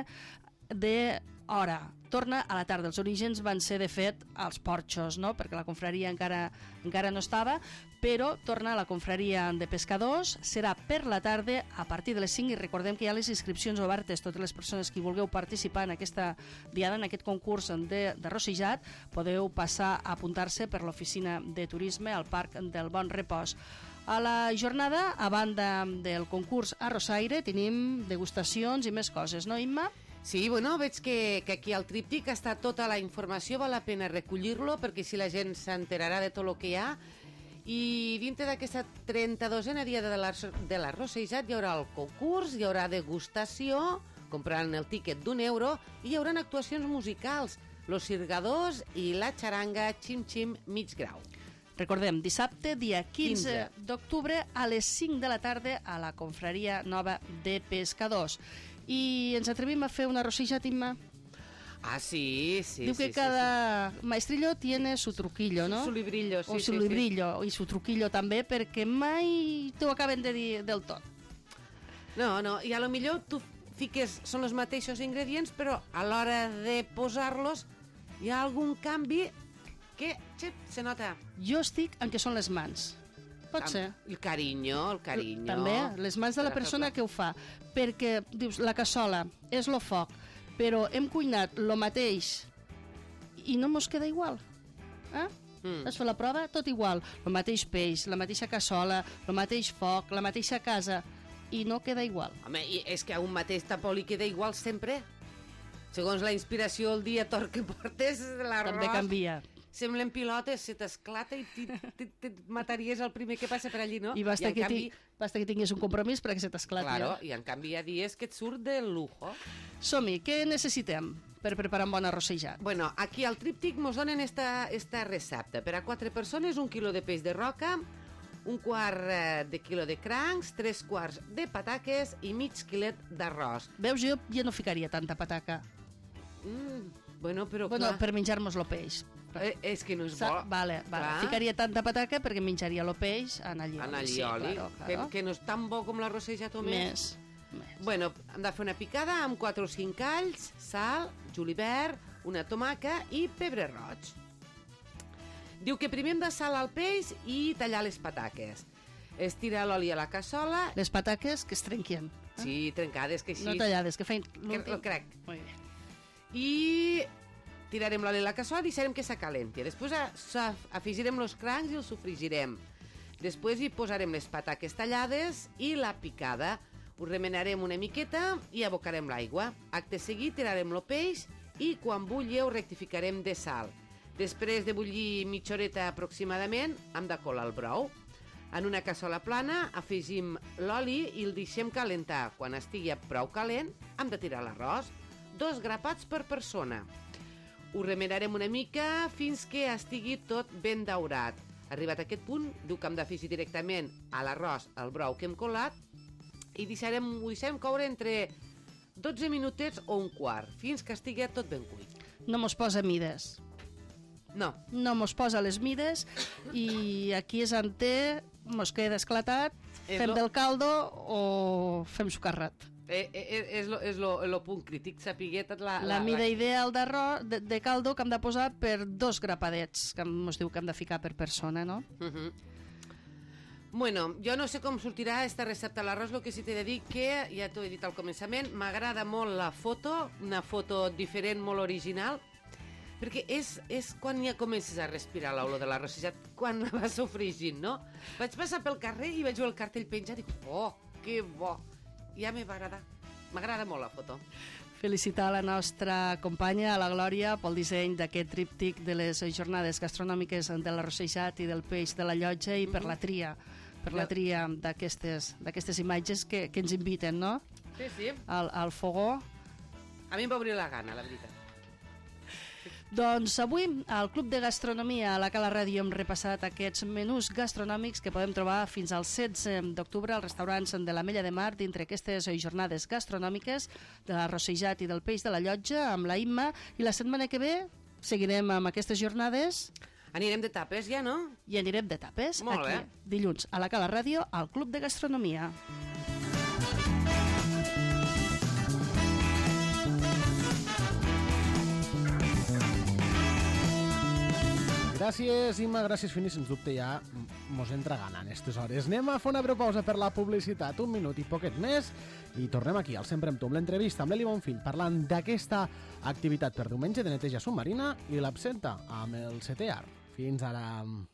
d'hora. Torna a la tarda. Els orígens van ser, de fet, als porxos, no? Perquè la confraria encara no estava, però torna a la confraria de pescadors, serà per la tarda a partir de les 5, i recordem que hi ha les inscripcions obertes. Totes les persones que vulgueu participar en aquesta diada, en aquest concurs d'arròs sejat, podeu passar a apuntar-se per l'oficina de turisme al Parc del Bon Repòs. A la jornada, a banda del concurs Arrossaire, tenim degustacions i més coses, no, Imma? Sí, bueno, veig que aquí al tríptic està tota la informació, val la pena recollir-lo, perquè si la gent s'enterarà de tot el que hi ha. I dintre d'aquesta 32a Diada de l'Arròs Sejat hi haurà el concurs, hi haurà degustació, comprant el tíquet d'€1, i hi haurà actuacions musicals, Los Sirgadors i la xaranga Xim Xim Mig Grau. Recordem, dissabte, dia 15 d'octubre, a les 5 de la tarda, a la confraria nova de pescadors. I ens atrevim a fer un arròs sejat, Imma? Ah, sí. Diu que cada maestrillo tiene su truquillo, ¿no? Su librillo, sí. O su librillo, i su truquillo també, perquè mai t'ho acaben de dir del tot. No, i a lo millor tu fiques, són els mateixos ingredients, però a l'hora de posar-los hi ha algun canvi que se nota. Jo estic en què són les mans. Pot ser. El carinyo. També, les mans de la persona que ho fa. Perquè, dius, la cassola és lo foc, però hem cuinat lo mateix i no mos queda igual. Has fet la prova? Tot igual. El mateix peix, la mateixa cassola, el mateix foc, la mateixa casa, i no queda igual. Home, i és que a un mateix tampoc li queda igual sempre. Segons la inspiració, el dia tort que portes, l'arròs... També canvia. Semblen pilotes, se t'esclata i te mataries el primer que passa per allí, no? I basta que tinguis un compromís perquè se t'esclati. Claro, i en canvi hi ha dies que et surt de lujo. Som-hi, què necessitem per preparar un bon arròs sejat? Bueno, aquí al tríptic mos donen esta recepta. Per a 4 persones, 1 quilo de peix de roca, 1/4 de quilo de crancs, 3/4 de pataques i mig quilet d'arròs. Veus, jo ja no ficaria tanta pataca. Bueno, però clar... per menjar-nos el peix. És que no és bo. Vale. Ficaria tanta pataca perquè menjaria el peix en allioli. En allioli, claro. Que no és tan bo com l'arròs sejat o més. Més. Bueno, hem de fer una picada amb 4 o 5 alls, sal, julivert, una tomaca i pebre roig. Diu que primer hem de salar el peix i tallar les pataques. Estirar l'oli a la cassola... Les pataques que es trenquien. Sí, trencades, que així... No tallades, que feien... El crec. Molt bé. I tirarem l'oli a la cassola i deixarem que s'acalenti. Després afegirem els crancs i els sofregirem. Després hi posarem les pataques tallades i la picada. Ho remenarem una miqueta i abocarem l'aigua. Acte seguit tirarem el peix i quan bulli ho rectificarem de sal. Després de bullir mitja horeta aproximadament, hem de colar el brou. En una cassola plana afegim l'oli i el deixem calentar. Quan estigui prou calent, hem de tirar l'arròs. 2 grapats per persona. Ho remenarem una mica fins que estigui tot ben daurat. Arribat a aquest punt, diu que hem d'afegir directament a l'arròs el brou que hem colat i ho deixarem coure entre 12 minutets o un quart, fins que estigui tot ben cuit. No mos posa mides. No. No mos posa les mides i aquí és on mos queda esclatat, fem del caldo o fem sucarrat. És el punt crític, sapiguer tot la mida ideal d'arròs, de caldo, que hem de posar per 2 grapadets, que ens diu que hem de ficar per persona, no? Bueno, jo no sé com sortirà esta recepta a l'arròs, el que sí t'he de dir que, ja t'ho he dit al començament, m'agrada molt la foto, una foto diferent, molt original, perquè és quan ja comences a respirar l'olor de l'arròs sejat, quan la vas sofregint, no? Vaig passar pel carrer i vaig veure el cartell penjat i dic, oh, que bo! Ja m'ha agradat. M'agrada molt la foto. Felicitar la nostra companya, la Glòria, pel disseny d'aquest tríptic de les jornades gastronòmiques de l'arròs sejat i del peix de la llotja i per la tria d'aquestes imatges que ens inviten, no? Sí. Al fogó. A mi em va obrir la gana, la veritat. Doncs avui al Club de Gastronomia a la Cala Ràdio hem repassat aquests menús gastronòmics que podem trobar fins al 16 d'octubre als restaurants de l'Ametlla de Mar dintre aquestes jornades gastronòmiques de l'arrossejat i del peix de la Llotja amb la Imma, i la setmana que ve seguirem amb aquestes jornades. Anirem de tapes ja, no? I anirem de tapes Molt bé. aquí, dilluns, a la Cala Ràdio, al Club de Gastronomia. Gràcies, Imma, gràcies, Fini. Sens dubte ja mos entra gana en aquestes hores. Anem a fer una breu pausa per la publicitat, 1 minut i poquet més, i tornem aquí, al Sempre amb tu, amb l'entrevista amb l'Eli Bonfill, parlant d'aquesta activitat per diumenge de neteja submarina i l'absenta amb el CTR. Fins ara.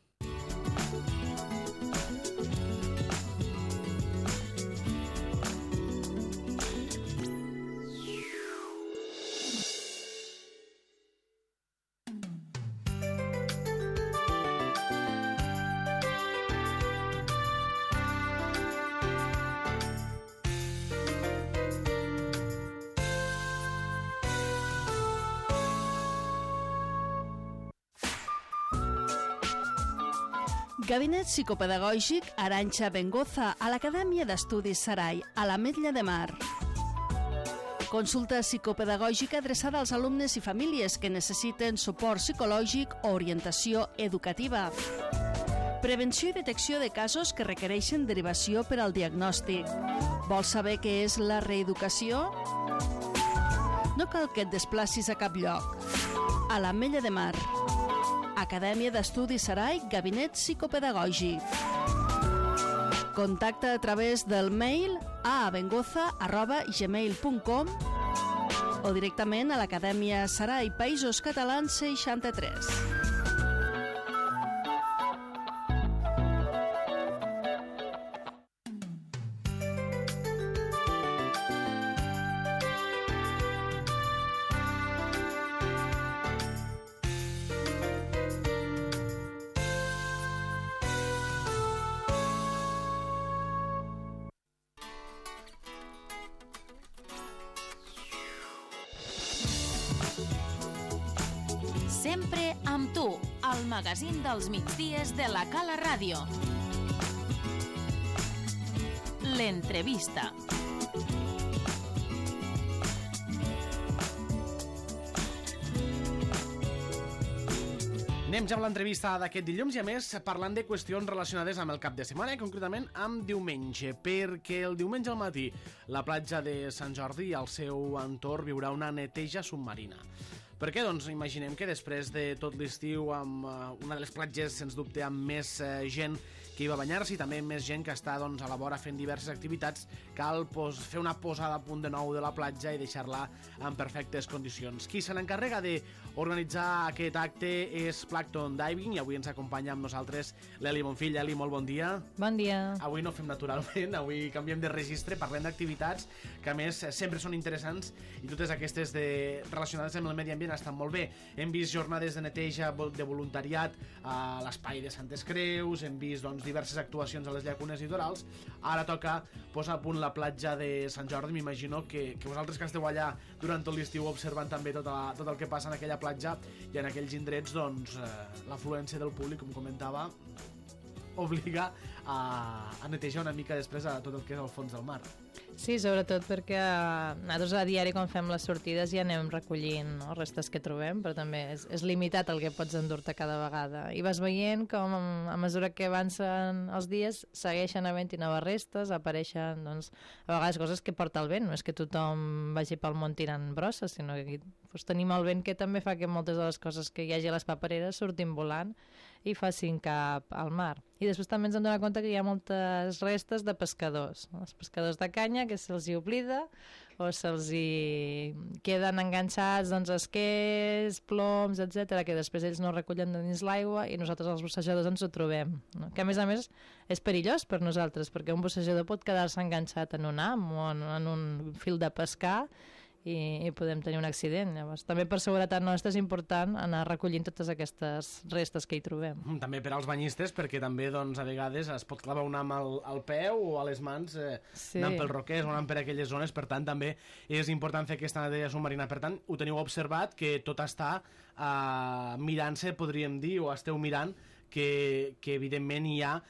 Gabinet psicopedagògic Arantxa Bengoza a l'Acadèmia d'Estudis Sarai, a l'Ametlla de Mar. Consulta psicopedagògica adreçada als alumnes i famílies que necessiten suport psicològic o orientació educativa. Prevenció i detecció de casos que requereixen derivació per al diagnòstic. Vols saber què és la reeducació? No cal que et desplacis a cap lloc. A l'Ametlla de Mar. Acadèmia d'Estudis Sarai, Gabinet Psicopedagògic. Contacta a través del mail a bengoza@gmail.com o directament a l'Acadèmia Sarai, Països Catalans 63. Sempre amb tu, al magazín dels migdies de la Cala Ràdio. L'entrevista. Anem ja amb l'entrevista d'aquest dilluns i, a més, parlant de qüestions relacionades amb el cap de setmana i concretament amb diumenge, perquè el diumenge al matí la platja de Sant Jordi i el seu entorn viurà una neteja submarina. Per què? Doncs imaginem que després de tot l'estiu, amb una de les platges, sens dubte, amb més gent que hi va banyar-se i també més gent que està doncs, a la vora fent diverses activitats, cal fer una posada a punt de nou de la platja i deixar-la en perfectes condicions. Qui se n'encarrega d'organitzar aquest acte és Plankton Diving i avui ens acompanya amb nosaltres l'Eli Bonfill. Eli, molt bon dia. Bon dia. Avui no fem naturalment, avui canviem de registre, parlem d'activitats que a més sempre són interessants i totes aquestes relacionades amb el medi ambient estan molt bé. Hem vist jornades de neteja de voluntariat a l'espai de Santes Creus, hem vist doncs, diverses actuacions a les llacunes litorals. Ara toca posar a punt la platja de Sant Jordi. M'imagino que vosaltres que esteu allà durant tot l'estiu observant també tot el que passa en aquella platja i en aquells indrets, doncs l'afluència del públic, com comentava, obliga a netejar una mica després a tot el que és el fons del mar. Sí, sobretot perquè nosaltres a diari quan fem les sortides ja anem recollint, no, restes que trobem, però també és limitat el que pots endur-te cada vegada. I vas veient com a mesura que avancen els dies segueixen havent-hi noves restes, apareixen doncs, a vegades coses que porta el vent. No és que tothom vagi pel món tirant brosses, sinó que doncs, tenim el vent que també fa que moltes de les coses que hi hagi a les papereres surtin volant i facin cap al mar. I després també ens hem donat compte que hi ha moltes restes de pescadors, no? Els pescadors de canya, que se'ls hi oblida o se'ls hi queden enganxats doncs, esquers, ploms, etc, que després ells no recullen de dins l'aigua i nosaltres els bussejadors ens ho trobem, no? Que a més és perillós per nosaltres perquè un bussejador pot quedar-se enganxat en un ham o en un fil de pescar i podem tenir un accident. Llavors, també per seguretat nostra és important anar recollint totes aquestes restes que hi trobem. També per als banyistes, perquè també doncs, a vegades es pot clavar un ham al peu o a les mans anant pels roquers o anant per aquelles zones, per tant també és important fer aquesta neteja submarina. Per tant, ho teniu observat que tot està mirant-se, podríem dir, o esteu mirant que evidentment hi ha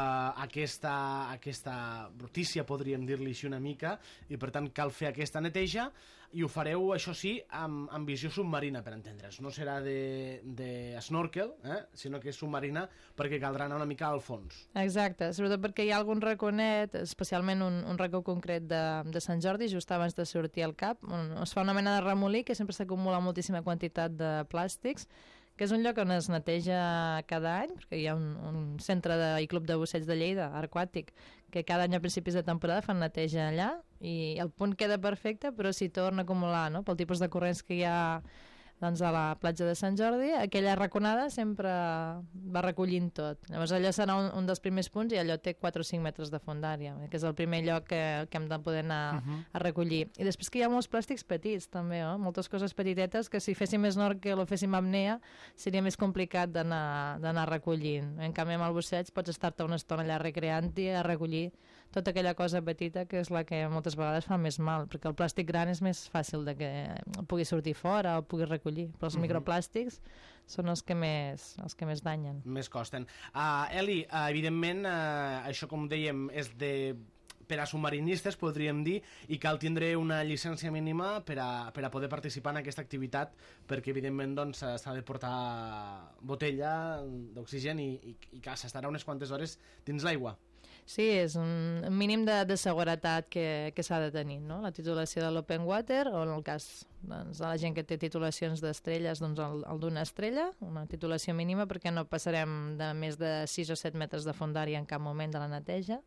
aquesta brutícia, podríem dir-li així una mica, i per tant cal fer aquesta neteja, i ho fareu, això sí, amb visió submarina, per entendre's. No serà de snorkel, sinó que és submarina, perquè caldrà anar una mica al fons. Exacte, sobretot perquè hi ha algun raconet, especialment un racó concret de Sant Jordi, just abans de sortir al cap, on es fa una mena de remolí, que sempre s'acumula moltíssima quantitat de plàstics, que és un lloc on es neteja cada any, perquè hi ha un centre i club de busseig de Lleida, aquàtic, que cada any a principis de temporada fan neteja allà, i el punt queda perfecte, però s'hi torna a acumular, no?, pel tipus de corrents que hi ha doncs, a la platja de Sant Jordi, aquella raconada sempre va recollint tot. Llavors allò serà un dels primers punts, i allò té 4 o 5 metres de fondària, que és el primer lloc que hem de poder anar a recollir. I després que hi ha molts plàstics petits també, moltes coses petitetes que si féssim snorkel o féssim apnea seria més complicat d'anar recollint. En canvi amb el busseig pots estar-te una estona allà recreant-hi a recollir tota aquella cosa petita que és la que moltes vegades fa més mal, perquè el plàstic gran és més fàcil de que pugui sortir fora o pugui recollir, però els microplàstics són els que més danyen. Més costen. Eli, evidentment, això com dèiem és per a submarinistes, podríem dir, i cal tindre una llicència mínima per a poder participar en aquesta activitat, perquè evidentment doncs, s'ha de portar botella d'oxigen i s'estarà unes quantes hores dins l'aigua. Sí, és un mínim de seguretat que s'ha de tenir, no? La titulació de l'Open Water, o en el cas doncs, de la gent que té titulacions d'estrelles, doncs el d'una estrella, una titulació mínima perquè no passarem de més de 6 o 7 metres de fondària en cap moment de la neteja,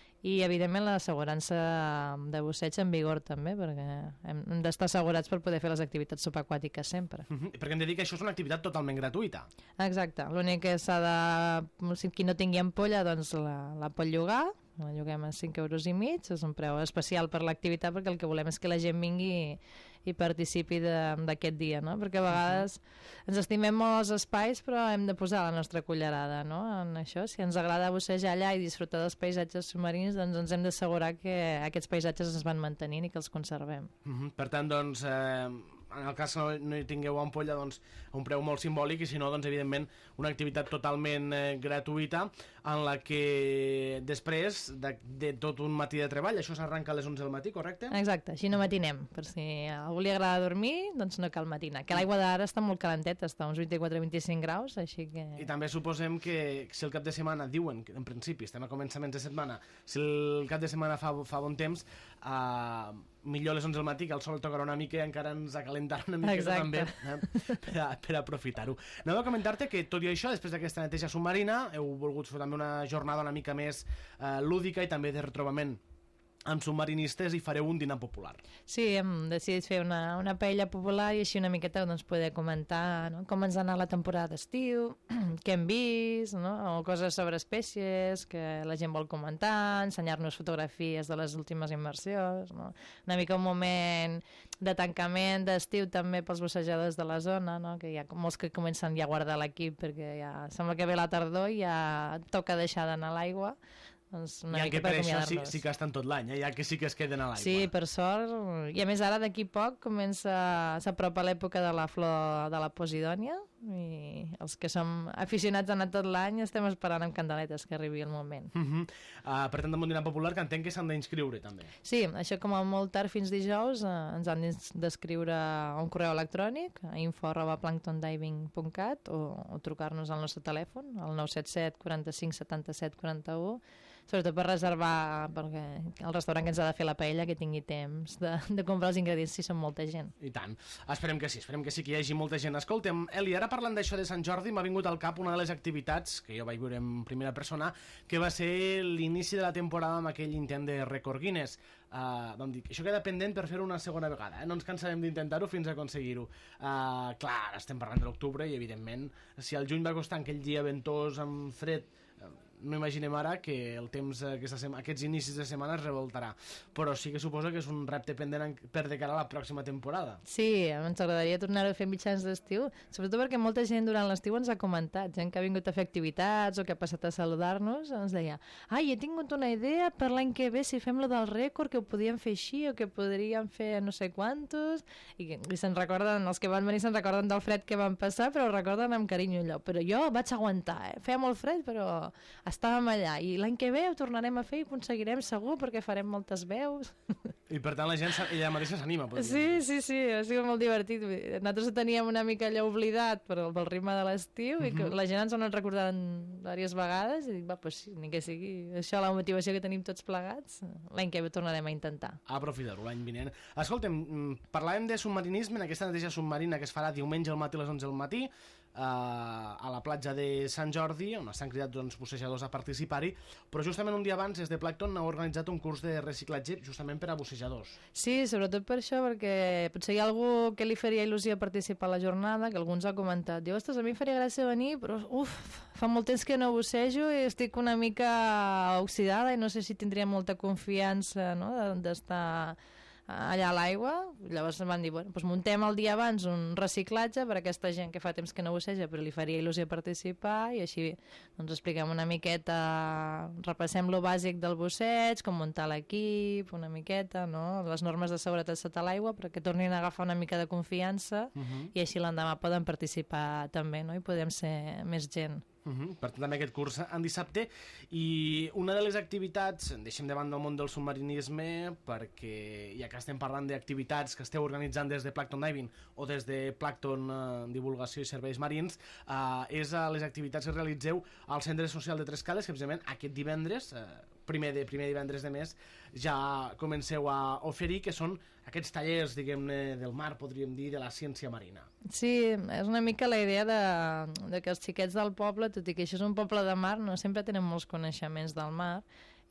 i evidentment l'assegurança de busseig en vigor també, perquè hem d'estar assegurats per poder fer les activitats subaquàtiques sempre. Perquè hem de dir que això és una activitat totalment gratuïta. Exacte, l'únic que s'ha de... qui no tingui ampolla doncs la pot llogar, la lloguem a 5,5 €, és un preu especial per l'activitat, perquè el que volem és que la gent vingui i participi d'aquest dia, no? Perquè a vegades ens estimem molt els espais, però hem de posar la nostra cullerada, no?, en això. Si ens agrada bussejar allà i disfrutar dels paisatges submarins, doncs ens hem d'assegurar que aquests paisatges es van mantenint i que els conservem. Per tant, doncs, en el cas que no hi tingueu ampolla, doncs, a un preu molt simbòlic, i si no, doncs, evidentment, una activitat totalment gratuïta, en la que després de tot un matí de treball, això s'arranca a les 11 del matí, correcte? Exacte, així no matinem. Per si a algú li agrada dormir, doncs no cal matinar. Que l'aigua d'ara està molt calenteta, està a uns 24-25 graus, així que... I també suposem que si el cap de setmana, diuen que en principi estem a començaments de setmana, si el cap de setmana fa bon temps, millor a les 11 del matí, que el sol tocarà una mica i encara ens acalentarà una miqueta també per aprofitar-ho. Anava a comentar-te que, tot i això, després d'aquesta neteja submarina, heu volgut fer també una jornada una mica més lúdica i també de retrobament amb submarinistes, i fareu un dinar popular. Sí, hem decidit fer una paella popular i així una miqueta doncs, poder comentar, no?, com ens ha anat la temporada d'estiu, què hem vist, no?, o coses sobre espècies que la gent vol comentar, ensenyar-nos fotografies de les últimes immersions, no?, una mica un moment de tancament d'estiu també pels bussejadors de la zona, no?, que hi ha molts que comencen ja a guardar l'equip perquè ja sembla que ve la tardor i ja toca deixar d'anar a l'aigua. Doncs una mica per acomiadar-nos. Sí que estan tot l'any, ja que sí que es queden a l'aigua. Sí, per sort. I a més ara d'aquí poc s'apropa l'època de la flor de la Posidònia, i els que som aficionats a anar tot l'any estem esperant amb candeletes que arribi el moment. Per tant, d'un dinar popular, que entenc que s'han d'inscriure també. Sí, això com a molt tard fins dijous ens han d'escriure un correu electrònic a info@planktondiving.cat o trucar-nos al nostre telèfon al 977 45 77 41, sobretot per reservar, perquè el restaurant que ens ha de fer la paella que tingui temps de comprar els ingredients si són molta gent. I tant. Esperem que sí, que hi hagi molta gent. Escolta'm, Eli, ara parlant d'això de Sant Jordi, m'ha vingut al cap una de les activitats que jo vaig veure en primera persona, que va ser l'inici de la temporada amb aquell intent de rècord Guinness. Vam dir, això queda pendent per fer-ho una segona vegada, no ens cansarem d'intentar-ho fins a aconseguir-ho. Clar, estem parlant de l'octubre i evidentment si al juny va costar aquell dia ventós amb fred no imaginem ara que el temps aquests inicis de setmana es revoltarà, però sí que suposo que és un repte pendent per de cara a la pròxima temporada. Sí, ens agradaria tornar-ho a fer mitjans d'estiu, sobretot perquè molta gent durant l'estiu ens ha comentat, gent que ha vingut a fer activitats o que ha passat a saludar-nos, ens deia, ai, he tingut una idea per l'any que ve si fem lo del rècord, que ho podíem fer així o que podríem fer no sé quantos, i se'n recorden, els que van venir se'n recorden del fred que van passar, però ho recorden amb carinyo allò, però jo vaig aguantar, feia molt fred, però estàvem allà, i l'any que ve ho tornarem a fer i aconseguirem segur, perquè farem moltes veus. I per tant la gent ella mateixa s'anima. Sí, ha sigut molt divertit. Nosaltres ho teníem una mica allò oblidat pel ritme de l'estiu i que la gent ens ho ha anat recordant diverses vegades i dic, va, doncs sí, ni que sigui això la motivació que tenim tots plegats, l'any que ve tornarem a intentar. Aprofitar-ho l'any vinent. Escolta'm, parlàvem de submarinisme en aquesta mateixa submarina que es farà diumenge al matí a les 11 del matí, a la platja de Sant Jordi, on estan cridats bussejadors a participar-hi, però justament un dia abans des de Plankton ha organitzat un curs de reciclatge justament per a bussejadors. Sí, sobretot per això, perquè potser hi ha algú que li faria il·lusió participar a la jornada, que alguns ha comentat, diu, ostres, a mi faria gràcia venir, però fa molt temps que no bussejo i estic una mica oxidada i no sé si tindria molta confiança, no?, d'estar allà a l'aigua. Llavors em van dir, bueno, doncs muntem el dia abans un reciclatge per a aquesta gent que fa temps que no busseja però li faria il·lusió participar i així doncs expliquem una miqueta, repassem lo bàsic del busseig, com muntar l'equip, una miqueta, no?, les normes de seguretat sota l'aigua perquè tornin a agafar una mica de confiança i així l'endemà poden participar també, no?, i podem ser més gent. Per tant, també aquest curs en dissabte. I una de les activitats, deixem de banda el món del submarinisme, perquè ja que estem parlant d'activitats que esteu organitzant des de Plankton Diving o des de Plankton Divulgació i Serveis Marins, és a les activitats que realitzeu al Centre Social de Trescales, que precisament aquest divendres, primer divendres de mes, ja comenceu a oferir, que són aquests tallers, diguem-ne, del mar, podríem dir, de la ciència marina. Sí, és una mica la idea de que els xiquets del poble, tot i que això és un poble de mar, no sempre tenen molts coneixements del mar,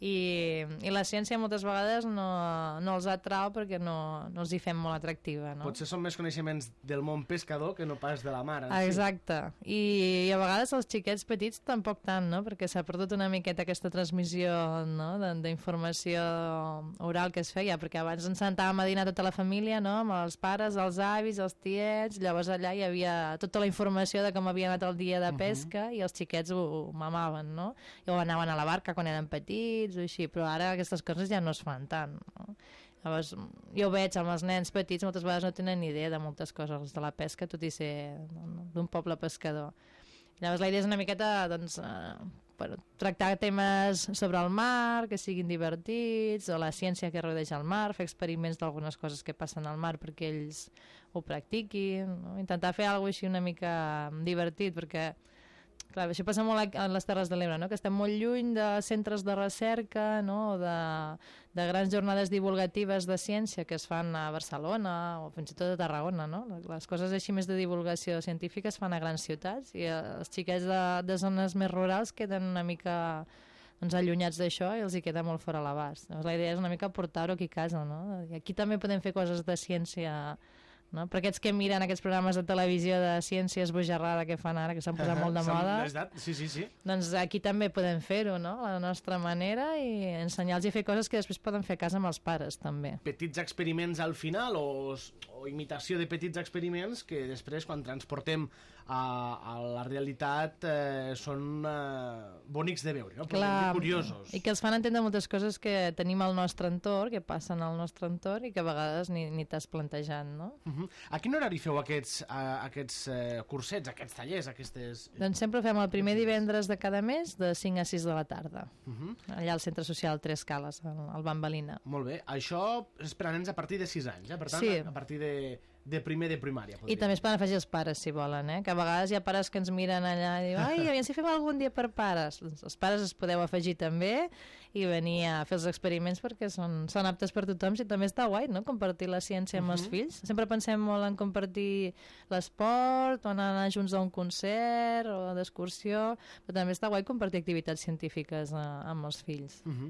i la ciència moltes vegades no els atrau perquè no els hi fem molt atractiva, no? Potser són més coneixements del món pescador que no pas de la mar. Exacte, i a vegades els xiquets petits tampoc tant, no?, perquè s'ha perdut una miqueta aquesta transmissió, no?, d'informació oral que es feia, perquè abans ens sentàvem a dinar tota la família, no?, amb els pares, els avis, els tiets, llavors allà hi havia tota la informació de com havia anat el dia de pesca i els xiquets ho mamaven, no?, i o anaven a la barca quan eren petits o així, però ara aquestes coses ja no es fan tant, no? Llavors, jo veig amb els nens petits, moltes vegades no tenen ni idea de moltes coses de la pesca, tot i ser d'un poble pescador. Llavors la idea és una miqueta, doncs, tractar temes sobre el mar, que siguin divertits, o la ciència que rodeja el mar, fer experiments d'algunes coses que passen al mar perquè ells ho practiquin, no? Intentar fer alguna cosa així una mica divertit, perquè clar, això passa molt a les Terres de l'Ebre, no?, que estem molt lluny de centres de recerca, no?, o de grans jornades divulgatives de ciència que es fan a Barcelona o fins i tot a Tarragona, no? Les coses així més de divulgació científica es fan a grans ciutats i els xiquets de zones més rurals queden una mica allunyats d'això i els hi queda molt fora l'abast. La idea és una mica portar-ho aquí a casa, no? I aquí també podem fer coses de ciència, no? Per aquests que miren aquests programes de televisió de ciència esbojarrada que fan ara, que s'han posat molt de moda, sí. Doncs aquí també podem fer-ho, no?, a la nostra manera, i ensenyar-los a fer coses que després poden fer a casa amb els pares també. Petits experiments al final o imitació de petits experiments que després quan transportem a la realitat són bonics de veure, no? Clar, curiosos. I que els fan entendre moltes coses que tenim al nostre entorn, que passen al nostre entorn i que a vegades ni t'has plantejat, no? A quin horari feu aquests cursets, aquests tallers, aquestes... Doncs sempre ho fem el primer divendres de cada mes de 5 a 6 de la tarda, allà al Centre Social Tres Cales, al Bambalina. Molt bé, això és per a nens a partir de 6 anys, per tant, sí. A partir de primer de primària. I també es poden afegir els pares, si volen, que a vegades hi ha pares que ens miren allà i diuen, ai, aviam si fem algun dia per pares. Els pares es podeu afegir també i venir a fer els experiments perquè són aptes per tothom, i també està guai, no?, compartir la ciència amb els fills. Sempre pensem molt en compartir l'esport o anar junts a un concert o d'excursió, però també està guai compartir activitats científiques amb els fills.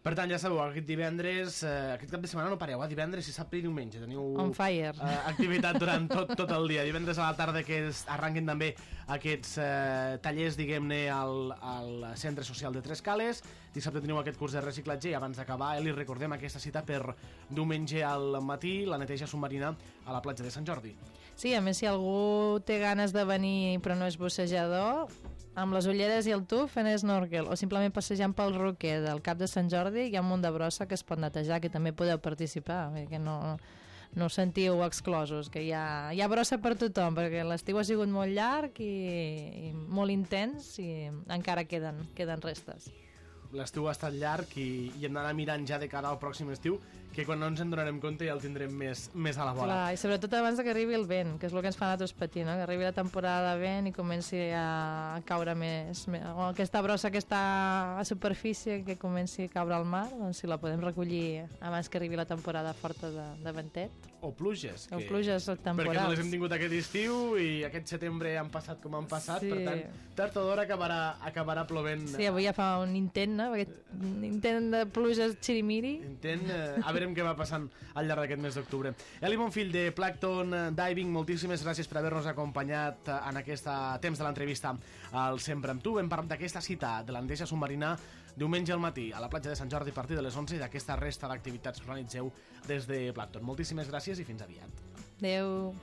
Per tant, ja sabeu, aquest divendres, aquest cap de setmana no pareu, divendres, dissabte i diumenge. Teniu On fire. Activitat durant tot el dia. Divendres a la tarda que arranquen també aquests tallers, diguem-ne, al Centre Social de Tres Cales. Dissabte teniu aquest curs de reciclatge i abans d'acabar, li recordem aquesta cita per diumenge al matí, la neteja submarina a la platja de Sant Jordi. Sí, a més, si algú té ganes de venir però no és bussejador, amb les ulleres i el tuf fent snorkel o simplement passejant pel roquer del Cap de Sant Jordi hi ha un munt de brossa que es pot netejar, que també podeu participar, perquè no us sentiu exclosos, que hi ha brossa per tothom, perquè l'estiu ha sigut molt llarg i molt intens i encara queden restes. L'estiu ha estat llarg i hem d'anar mirant ja de cara al pròxim estiu, que quan no ens en donarem compte ja el tindrem més a la vora. Clar, i sobretot abans que arribi el vent, que és el que ens fa a nosaltres patir, no? Que arribi la temporada de vent i comenci a caure més o aquesta brossa que està a superfície, que comenci a caure al mar, doncs si la podem recollir abans que arribi la temporada forta de ventet. O pluges. O pluges temporals. Perquè no les hem tingut aquest estiu i aquest setembre han passat com han passat, per tant, tard o d'hora acabarà plovent. Sí, avui ja fa un intent, no? Un intent de pluges xirimiri. A veure què va passant al llarg d'aquest mes d'octubre. Eli Bonfill, de Plankton Diving, moltíssimes gràcies per haver-nos acompanyat en aquest temps de l'entrevista al Sempre amb tu. Hem parlat d'aquesta cita de la neteja submarina diumenge al matí a la platja de Sant Jordi a partir de les 11 i d'aquesta resta d'activitats que organitzeu des de Plankton. Moltíssimes gràcies i fins aviat. Adéu.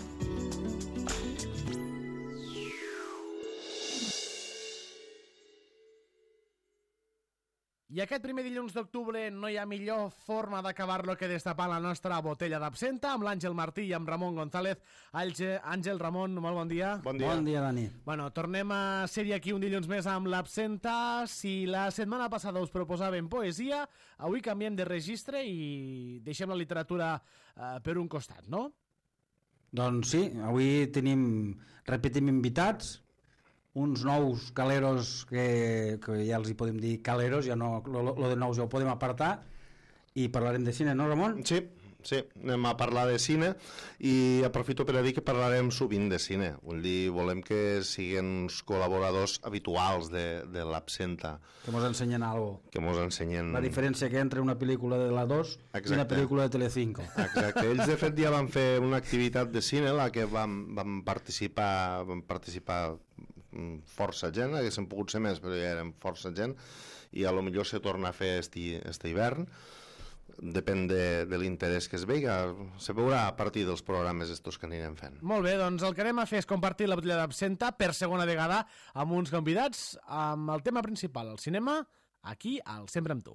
I aquest primer dilluns d'octubre no hi ha millor forma d'acabar-lo que destapar la nostra botella d'absenta amb l'Àngel Martí i amb Ramon González. Àngel, Ramon, molt bon dia. Bon dia. Bon dia, Dani. Bueno, tornem a ser aquí un dilluns més amb l'absenta. Si la setmana passada us proposàvem poesia, avui canviem de registre i deixem la literatura per un costat, no? Doncs sí, avui repetim invitats, uns nous caleros que ja els hi podem dir caleros, ja no, lo de nous ja ho podem apartar, i parlarem de cine, no, Ramon? Sí, anem a parlar de cine i aprofito per a dir que parlarem sovint de cine, vull dir, volem que siguin uns col·laboradors habituals de l'absenta. Que mos ensenyen algo. Que mos ensenyen... La diferència que entre una pel·lícula de la 2 i una pel·lícula de Telecinco. Exacte, ells de fet ja van fer una activitat de cine, la que vam participar força gent, haguéssim pogut ser més, però ja érem força gent, i a lo millor se torna a fer este hivern, depèn de l'interès que es veiga, se veurà a partir dels programes estos que anirem fent. Molt bé, doncs el que anem a fer és compartir la botella d'absenta per segona vegada amb uns convidats amb el tema principal, el cinema, aquí al Sempre amb tu.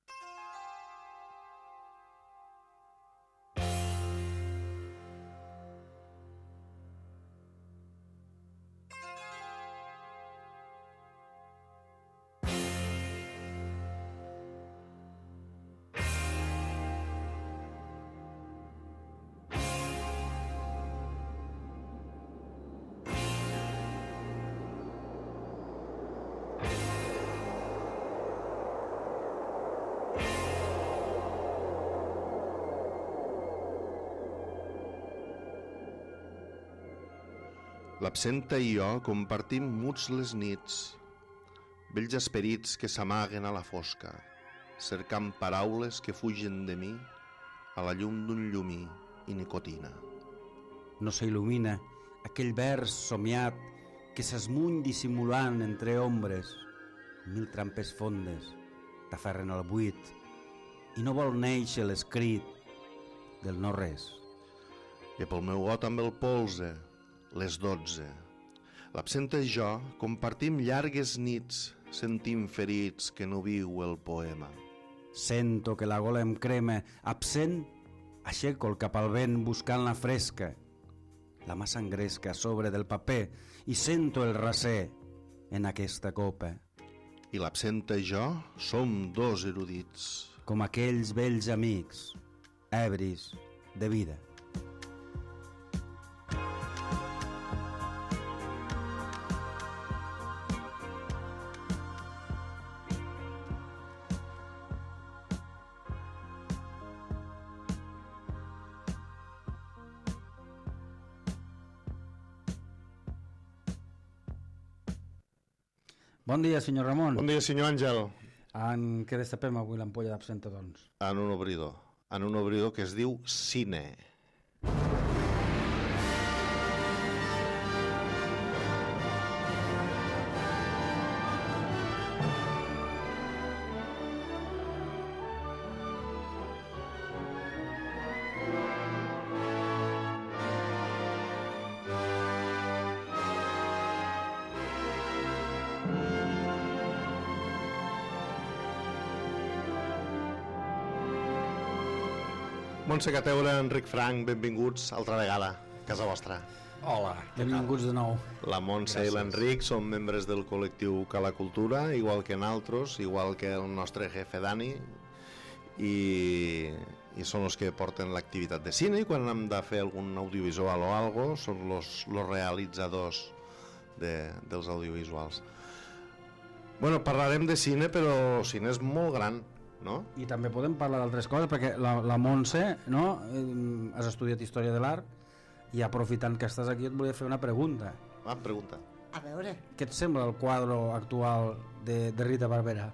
L'absenta i jo compartim muts les nits, vells esperits que s'amaguen a la fosca, cercant paraules que fugen de mi a la llum d'un llumí i nicotina. No s'il·lumina aquell vers somiat que s'esmuny dissimulant entre ombres. 1000 trampes fondes t'aferren al buit i no vol néixer l'escrit del no res. I pel meu got amb el polze, les 12. L'absenta i jo compartim llargues nits, sentim ferits que no viu el poema. Sento que la gola em crema, absent, aixeco el cap al vent buscant la fresca. La mà s'engresca a sobre del paper i sento el raser en aquesta copa. I l'absenta i jo som dos erudits. Com aquells vells amics, ebris de vida. Bon dia, senyor Ramon. Bon dia, senyor Àngel. En què destapem avui l'ampolla d'absenta, doncs? En un obridor que es diu cine. Montse Cateura, Enric Frank, benvinguts altra vegada a casa vostra. Hola, benvinguts de nou. La Montse i l'Enric són membres del col·lectiu Cala Cultura, igual que nosaltres, igual que el nostre jefe Dani, i són els que porten l'activitat de cine, i quan hem de fer algun audiovisual o algo, són los realitzadors dels audiovisuals. Bueno, parlarem de cine, però cine és molt gran, no? I també podem parlar d'altres coses, perquè la Montse, no? Has estudiat Història de l'Art, i aprofitant que estàs aquí et volia fer una pregunta. Pregunta. A veure. Què et sembla el quadre actual de Rita Barberà?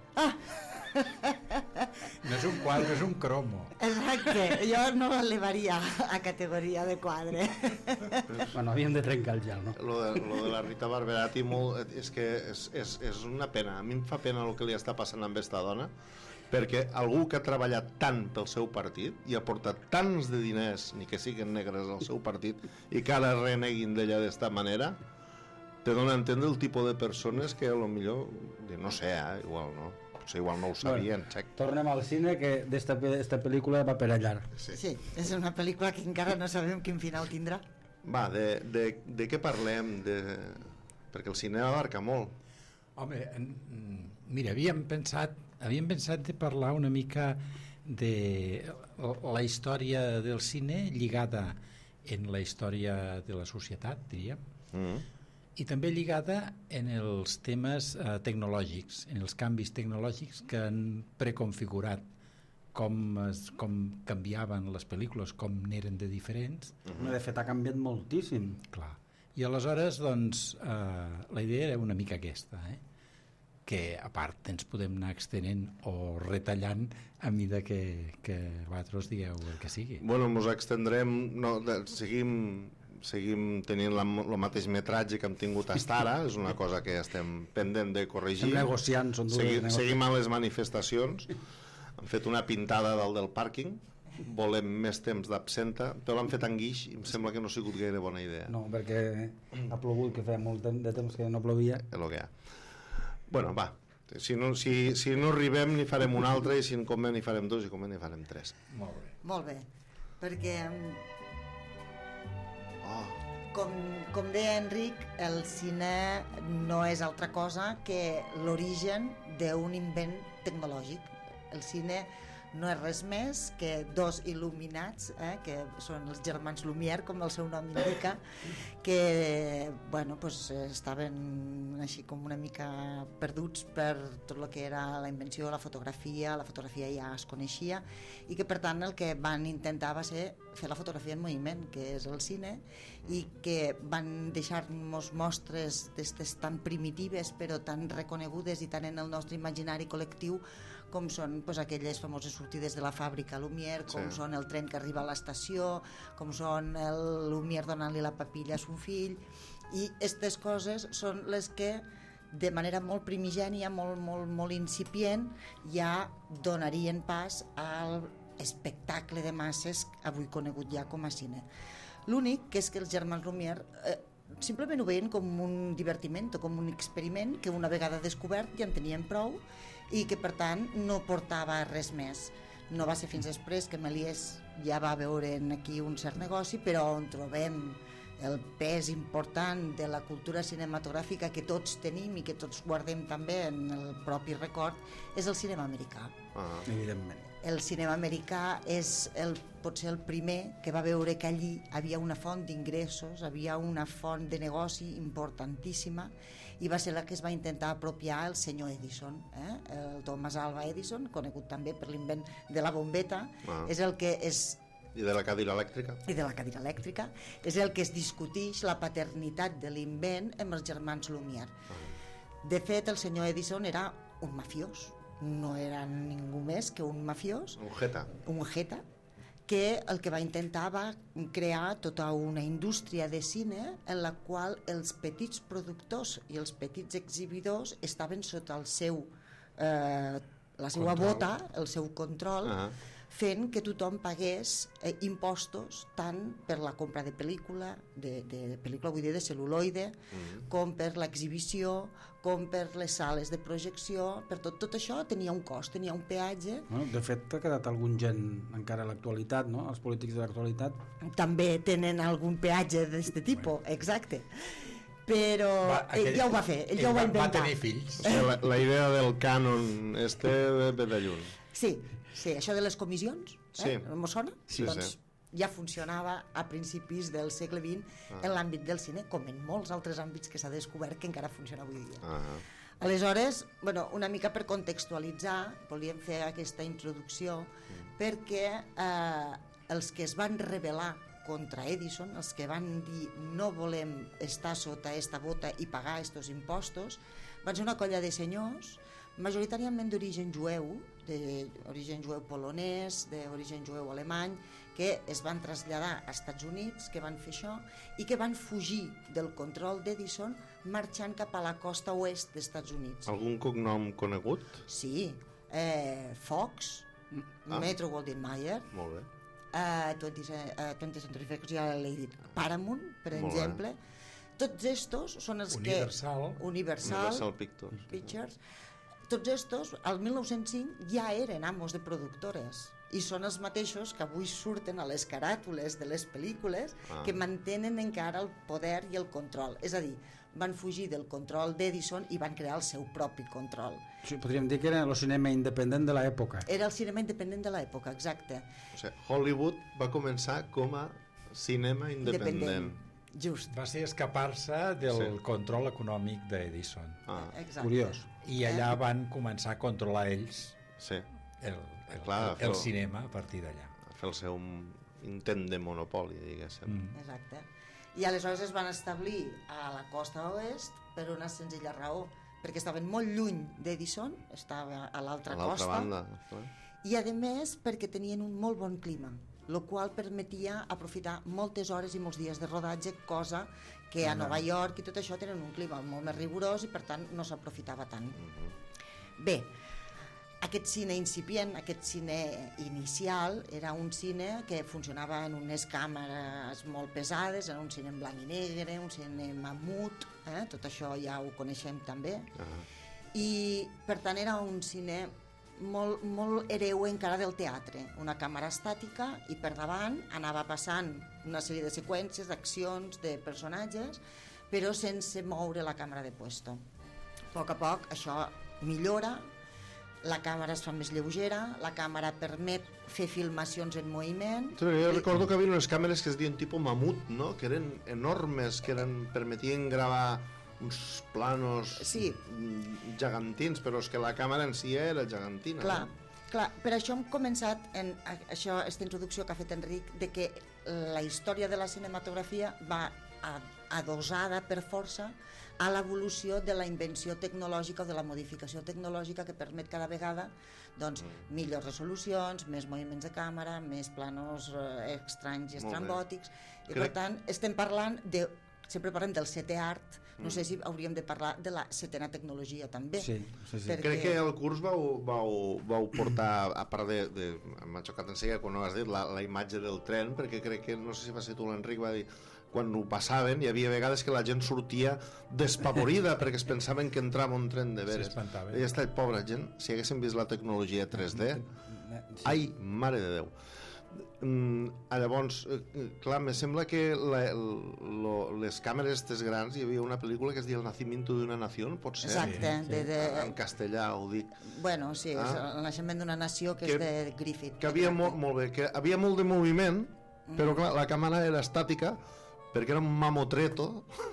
No és un quadre, és un cromo. Exacte, jo no l'elevaria a categoria de quadre. Bueno, havíem de trencar el gel, no? Lo de la Rita Barberà és que és una pena. A mi em fa pena el que li està passant amb aquesta dona, perquè algú que ha treballat tant pel seu partit i ha portat tants de diners, ni que siguin negres al seu partit, i que ara reneguin d'ella d'esta manera, te dona a entendre el tipus de persones que a lo millor, no sé, igual no, potser igual no ho sabien. Bueno, tornem al cine, que d'esta pel·lícula va per allà. Sí, és una pel·lícula que encara no sabem quin final tindrà. Va, de què parlem? Perquè el cine abarca molt. Home, mira, havíem pensat de parlar una mica de la història del cine lligada en la història de la societat, diríem, i també lligada en els temes tecnològics, en els canvis tecnològics que han preconfigurat com canviaven les pel·lícules, com n'eren de diferents. De fet, ha canviat moltíssim. Clar. I aleshores, doncs, la idea era una mica aquesta, que a part ens podem anar extenent o retallant a mida que vosaltres digueu el que sigui. Bueno, ens extendrem, seguim tenint el mateix metratge que hem tingut fins ara, és una cosa que estem pendent de corregir. Estem negociant, són dues. Seguim a les manifestacions, hem fet una pintada dalt del pàrquing, volem més temps d'absenta, però l'han fet en guix i em sembla que no ha sigut gaire bona idea. No, perquè ha plogut, que feia molt de temps que no plovia. És el que hi ha. Bueno, va, si no arribem n'hi farem un altre, i si en convé n'hi farem dos, i convé n'hi farem tres. Molt bé, perquè com deia Enric, el cine no és altra cosa que l'origen d'un invent tecnològic. El cine no és res més que dos il·luminats, que són els germans Lumière, com el seu nom indica, que estaven així com una mica perduts per tot el que era la invenció de la fotografia ja es coneixia, i que per tant el que van intentar va ser fer la fotografia en moviment, que és el cine, i que van deixar-nos mostres d'estes tan primitives però tan reconegudes i tan en el nostre imaginari col·lectiu, com són aquelles famoses sortides de la fàbrica Lumière, com són el tren que arriba a l'estació, com són el Lumière donant-li la papilla a son fill, i aquestes coses són les que de manera molt primigènia, molt incipient, ja donarien pas al espectacle de masses avui conegut ja com a cine. L'únic que és que els germans Lumière simplement ho veien com un divertiment o com un experiment que una vegada descobert ja en tenien prou i que per tant no portava res més. No va ser fins després que Méliès ja va veure aquí un cert negoci, però on trobem el pes important de la cultura cinematogràfica que tots tenim i que tots guardem també en el propi record és el cinema americà. Evidentment. El cinema americà és potser el primer que va veure que allí havia una font d'ingressos, havia una font de negoci importantíssima, i va ser la que es va intentar apropiar el senyor Edison, el Thomas Alva Edison, conegut també per l'invent de la bombeta, és el que és... I de la cadira elèctrica. I de la cadira elèctrica. És el que es discuteix la paternitat de l'invent amb els germans Lumière. De fet, el senyor Edison era un mafiós, no era ningú més que un mafiós, Un jeta, que el que va intentar va crear tota una indústria de cine en la qual els petits productors i els petits exhibidors estaven sota el seu la seva bota, el seu control, fent que tothom pagués impostos tant per la compra de pel·lícula, de pel·lícula vull dir de cel·luloide, com per l'exhibició, com per les sales de projecció, per tot això tenia un cost, tenia un peatge. Bueno, de fet, ha quedat algun gent encara a l'actualitat, no? Els polítics de l'actualitat. També tenen algun peatge d'aquest tipus, exacte. Però ell ja ho va fer, ell ja ho va inventar. Va tenir fills. O sigui, la idea del cànon ve de lluny. Sí, això de les comissions, m'ho sona? Sí, doncs ja funcionava a principis del segle XX en l'àmbit del cine, com en molts altres àmbits que s'ha descobert que encara funciona avui dia. Aleshores, una mica per contextualitzar, volíem fer aquesta introducció perquè els que es van rebel·lar contra Edison, els que van dir no volem estar sota esta bota i pagar estos impostos, van ser una colla de senyors majoritàriament d'origen jueu, d'origen jueu polonès, d'origen jueu alemany, que es van traslladar als Estats Units, que van fer això, i que van fugir del control d'Edison marxant cap a la costa oest dels Estats Units. Algun cognom conegut? Sí, Fox, Metro Goldwyn Mayer, molt bé. 20th Century Fox, ja l'he dit, Paramount, per exemple. Tots estos són els Universal Pictures. Tots estos, al 1905, ja eren amos de productores i són els mateixos que avui surten a les caràtules de les pel·lícules que mantenen encara el poder i el control. És a dir, van fugir del control d'Edison i van crear el seu propi control. Sí, podríem dir que era el cinema independent de l'època. Era el cinema independent de l'època, exacte. O sigui, Hollywood va començar com a cinema independent. Just. Va ser escapar-se del control econòmic d'Edison. Curiós. I allà van començar a controlar ells el cinema a partir d'allà. Fer el seu intent de monopoli, diguéssim. Exacte. I aleshores es van establir a la costa oest per una senzilla raó, perquè estaven molt lluny d'Edison, estava a l'altra costa, banda, i a més perquè tenien un molt bon clima, el qual permetia aprofitar moltes hores i molts dies de rodatge, cosa que a Nova York i tot això tenen un clima molt més rigorós i per tant no s'aprofitava tant. Bé, aquest cine incipient, aquest cine inicial, era un cine que funcionava en unes càmeres molt pesades, en un cine en blanc i negre, un cine mamut, tot això ja ho coneixem també, i per tant era un cine molt hereu encara del teatre, una càmera estàtica i per davant anava passant una sèrie de seqüències, d'accions, de personatges, però sense moure la càmera de puesto. A poc això millora, la càmera es fa més lleugera, la càmera permet fer filmacions en moviment. Jo recordo que hi havia unes càmeres que es diuen tipus mamut, no? Que eren enormes, que permetien gravar uns planos gegantins, però és que la càmera en si era gegantina. Clar, per això hem començat aquesta introducció que ha fet Enric, de que la història de la cinematografia va adosada per força a l'evolució de la invenció tecnològica o de la modificació tecnològica que permet cada vegada millors resolucions, més moviments de càmera, més planos estranys i estrambòtics, i per tant estem parlant sempre parlem del setè art, no sé si hauríem de parlar de la setena tecnologia també. Sí. Crec que el curs vau portar, a part de m'ha xocat en seguida quan ho has dit, la imatge del tren, perquè crec que, no sé si va ser tu l'Enric, va dir, quan ho passaven hi havia vegades que la gent sortia despavorida perquè es pensaven que entrava un tren de veres. I ja està, pobra gent, si haguéssim vist la tecnologia 3D, ai, mare de Déu. Llavors, clar, me sembla que les càmeres estes grans, hi havia una pel·lícula que es diu El nacimiento de una nación, pot ser? Exacte. En castellà ho dic. Bueno, sí, és el naixement d'una nació que és de Griffith. Que havia molt bé, que havia molt de moviment, però clar, la càmera era estàtica perquè era un mamotreto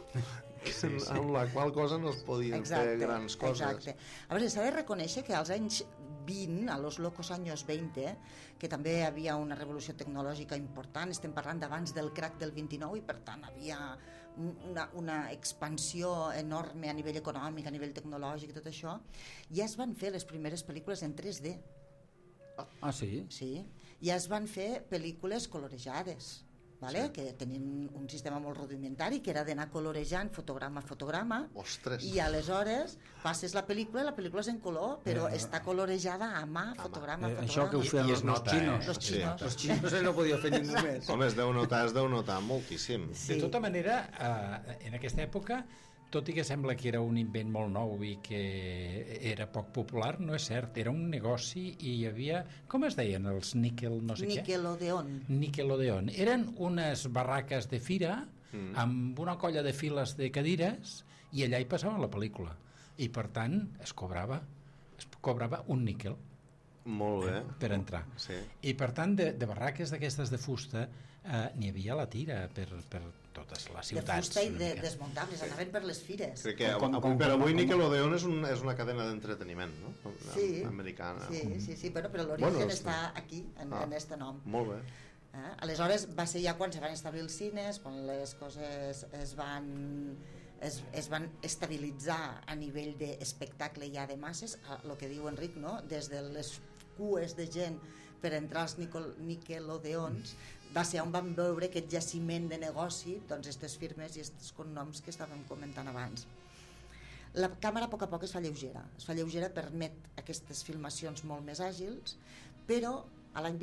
amb la qual cosa no es podien fer grans coses. Exacte. A veure, s'ha de reconèixer que als anys 20, a los locos años 20, que també hi havia una revolució tecnològica important, estem parlant d'abans del crack del 29 i per tant havia una expansió enorme a nivell econòmic, a nivell tecnològic i tot això, ja es van fer les primeres pel·lícules en 3D. Ah, sí? Sí, ja es van fer pel·lícules colorejades, vale? Sí. Que tenien un sistema molt rudimentari que era d'anar colorejant fotograma a fotograma. Ostres. I aleshores passes la pel·lícula és en color, però està colorejada a mà, fotograma a fotograma. Això que ho feien els xinos. Els xinos no podia fer ningú més. Home, es deu notar moltíssim. Sí. De tota manera, en aquesta època, tot i que sembla que era un invent molt nou i que era poc popular, no és cert, era un negoci i hi havia, com es deien, els níquel no sé Nickelodeon. Eren unes barraques de fira amb una colla de files de cadires i allà hi passaven la pel·lícula. I per tant es cobrava un níquel. Molt bé. Per entrar. Sí. I per tant, de barraques d'aquestes de fusta n'hi havia a la tira per totes les ciutats. De fusta i desmuntables, anaven per les fires. Crec que per avui Nickelodeon és una cadena d'entreteniment, no? Sí. Americana. Sí, però l'origen està aquí, en este nom. Molt bé. Aleshores va ser ja quan se van establir els cines, quan les coses es van estabilitzar a nivell d'espectacle ja de masses, el que diu Enric, no? Des de les cues de gent per entrar als Nickelodeons va ser on vam veure aquest jaciment de negoci, doncs aquestes firmes i aquests cognoms que estàvem comentant abans. La càmera a poc es fa lleugera, permet aquestes filmacions molt més àgils, però a l'any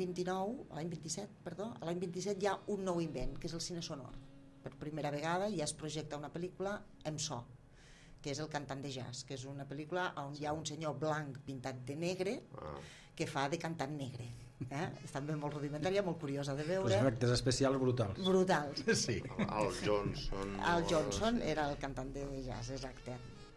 27 hi ha un nou invent, que és el cine sonor. Per primera vegada ja es projecta una pel·lícula amb so, que és El cantant de jazz, que és una pel·lícula on hi ha un senyor blanc pintat de negre que fa de cantant negre. És també molt rudimentària, molt curiosa de veure. Els efectes especials brutals. Sí. Al Johnson. Al Johnson era el cantant de jazz, exacte.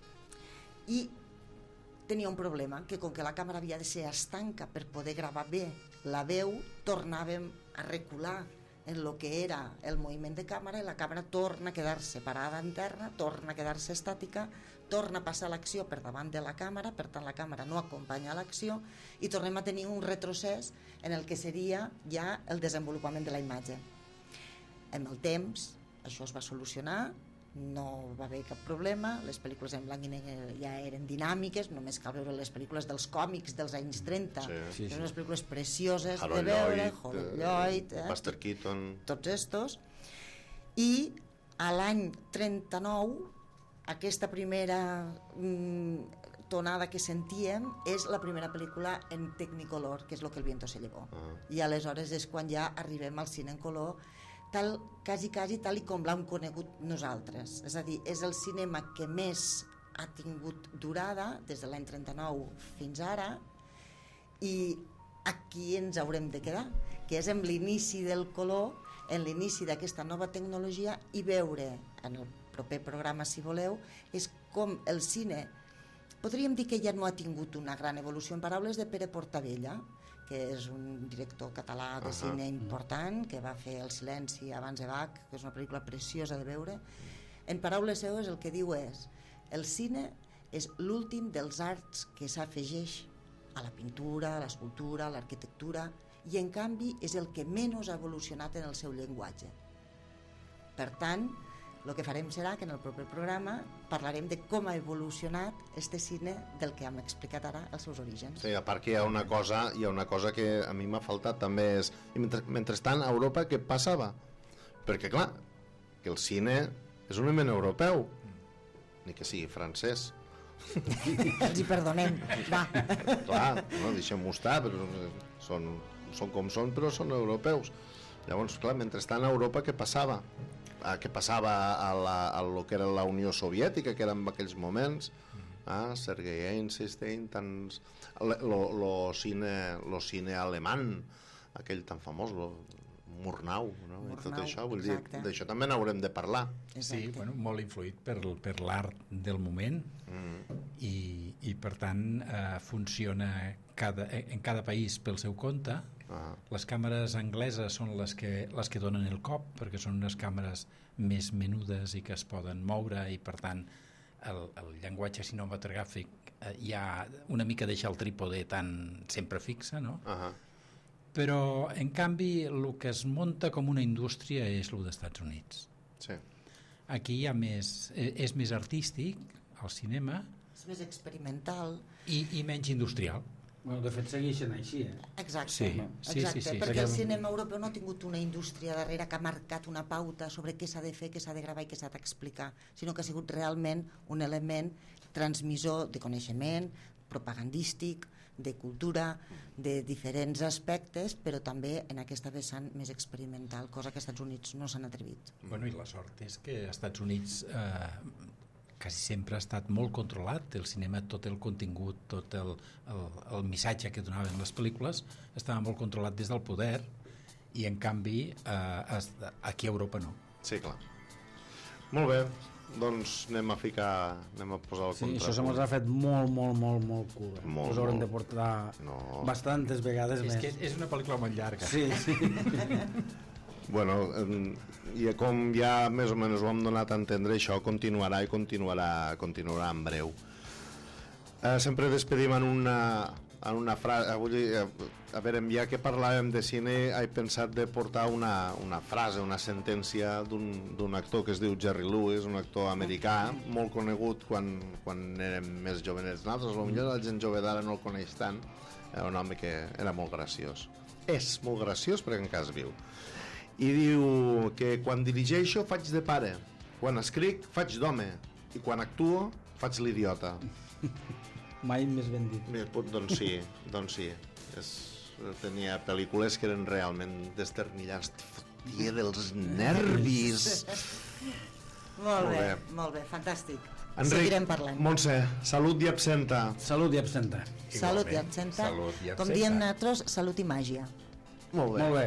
I tenia un problema, que com que la càmera havia de ser estanca per poder gravar bé la veu, tornàvem a recular en el que era el moviment de càmera i la càmera torna a quedar-se parada en terra, torna a quedar-se estàtica, torna a passar l'acció per davant de la càmera, per tant la càmera no acompanya l'acció i tornem a tenir un retrocés en el que seria ja el desenvolupament de la imatge. Amb el temps això es va solucionar, no va haver cap problema, les pel·lícules en blanc i negre ja eren dinàmiques, només cal veure les pel·lícules dels còmics dels anys 30, sí. Són unes pel·lícules precioses de veure, Harold Lloyd, Buster Keaton, tots estos, i a l'any 39 aquesta primera tonada que sentíem és la primera pel·lícula en Technicolor, que és Lo que el viento se llevó, i aleshores és quan ja arribem al cine en color quasi tal com l'hem conegut nosaltres, és a dir, és el cinema que més ha tingut durada des de l'any 39 fins ara, i aquí ens haurem de quedar, que és amb l'inici del color, en l'inici d'aquesta nova tecnologia, i veure en el proper programa, si voleu, és com el cine, podríem dir que ja no ha tingut una gran evolució. En paraules de Pere Portabella, que és un director català de cine important, que va fer El silenci abans de Bach, que és una pel·lícula preciosa de veure. En paraules seues el que diu és: el cine és l'últim dels arts que s'afegeix a la pintura, a l'escultura, a l'arquitectura, i en canvi és el que menys ha evolucionat en el seu llenguatge. Per tant, el que farem serà que en el proper programa parlarem de com ha evolucionat este cine del que hem explicat ara els seus orígens. Sí, a part que hi ha una cosa que a mi m'ha faltat també és, mentrestant a Europa què passava? Perquè clar, que el cine és un element europeu, ni que sigui francès. Els hi perdonem, va. Clar, no, deixem-ho estar, però són com són, però són europeus. Llavors, clar, mentrestant a Europa què passava? Què passava a lo que era la Unió Soviètica, que era en aquells moments, Sergei Eisenstein, lo cine alemany, aquell tan famós, Murnau, no? I tot això, vull dir, d'això també n'haurem de parlar. Sí, bueno, molt influït per l'art del moment, i per tant funciona en cada país pel seu compte. Les càmeres angleses són les que donen el cop, perquè són unes càmeres més menudes i que es poden moure, i per tant el llenguatge cinematogràfic ja una mica deixa el trípode tan sempre fixe, no? Però en canvi el que es munta com una indústria és el dels Estats Units. Sí. Aquí hi ha és més artístic, el cinema, és més experimental i menys industrial. Bueno, de fet segueixen així, Exacte, sí. Perquè el cinema europeu no ha tingut una indústria darrere que ha marcat una pauta sobre què s'ha de fer, què s'ha de gravar i què s'ha d'explicar, sinó que ha sigut realment un element transmissor de coneixement, propagandístic, de cultura, de diferents aspectes, però també en aquesta vessant més experimental, cosa que als Estats Units no s'han atrevit. Bueno, i la sort és que als Estats Units quasi sempre ha estat molt controlat, el cinema, tot el contingut, tot el missatge que donaven les pel·lícules estava molt controlat des del poder, i en canvi aquí a Europa no. Sí, clar. Molt bé, doncs anem a posar el contrapunt. Això se mos ha fet molt curt. Us haurem de portar bastantes vegades més. És que és una pel·lícula molt llarga. Sí. Bueno, i com ja més o menys ho hem donat a entendre, això continuarà en breu. Sempre despedim en una frase. A veure, ja que parlàvem de cine, he pensat de portar una frase, una sentència d'un actor que es diu Jerry Lewis, un actor americà molt conegut quan érem més jovenets. Nosaltres, potser la gent jove d'ara no el coneix tant. Era un home que era molt graciós. És molt graciós perquè encara es viu. I diu que quan dirigeixo faig de pare, quan escric faig d'home i quan actuo faig l'idiota. Mai més ben dit. Doncs sí. Tenia pel·lícules que eren realment desternillants, fotia dels nervis. Molt bé, fantàstic. Enric, seguirem parlant. Montse, salut i absenta. Salut i absenta. Salut i absenta. Com diem nosaltres, salut i màgia. Molt bé.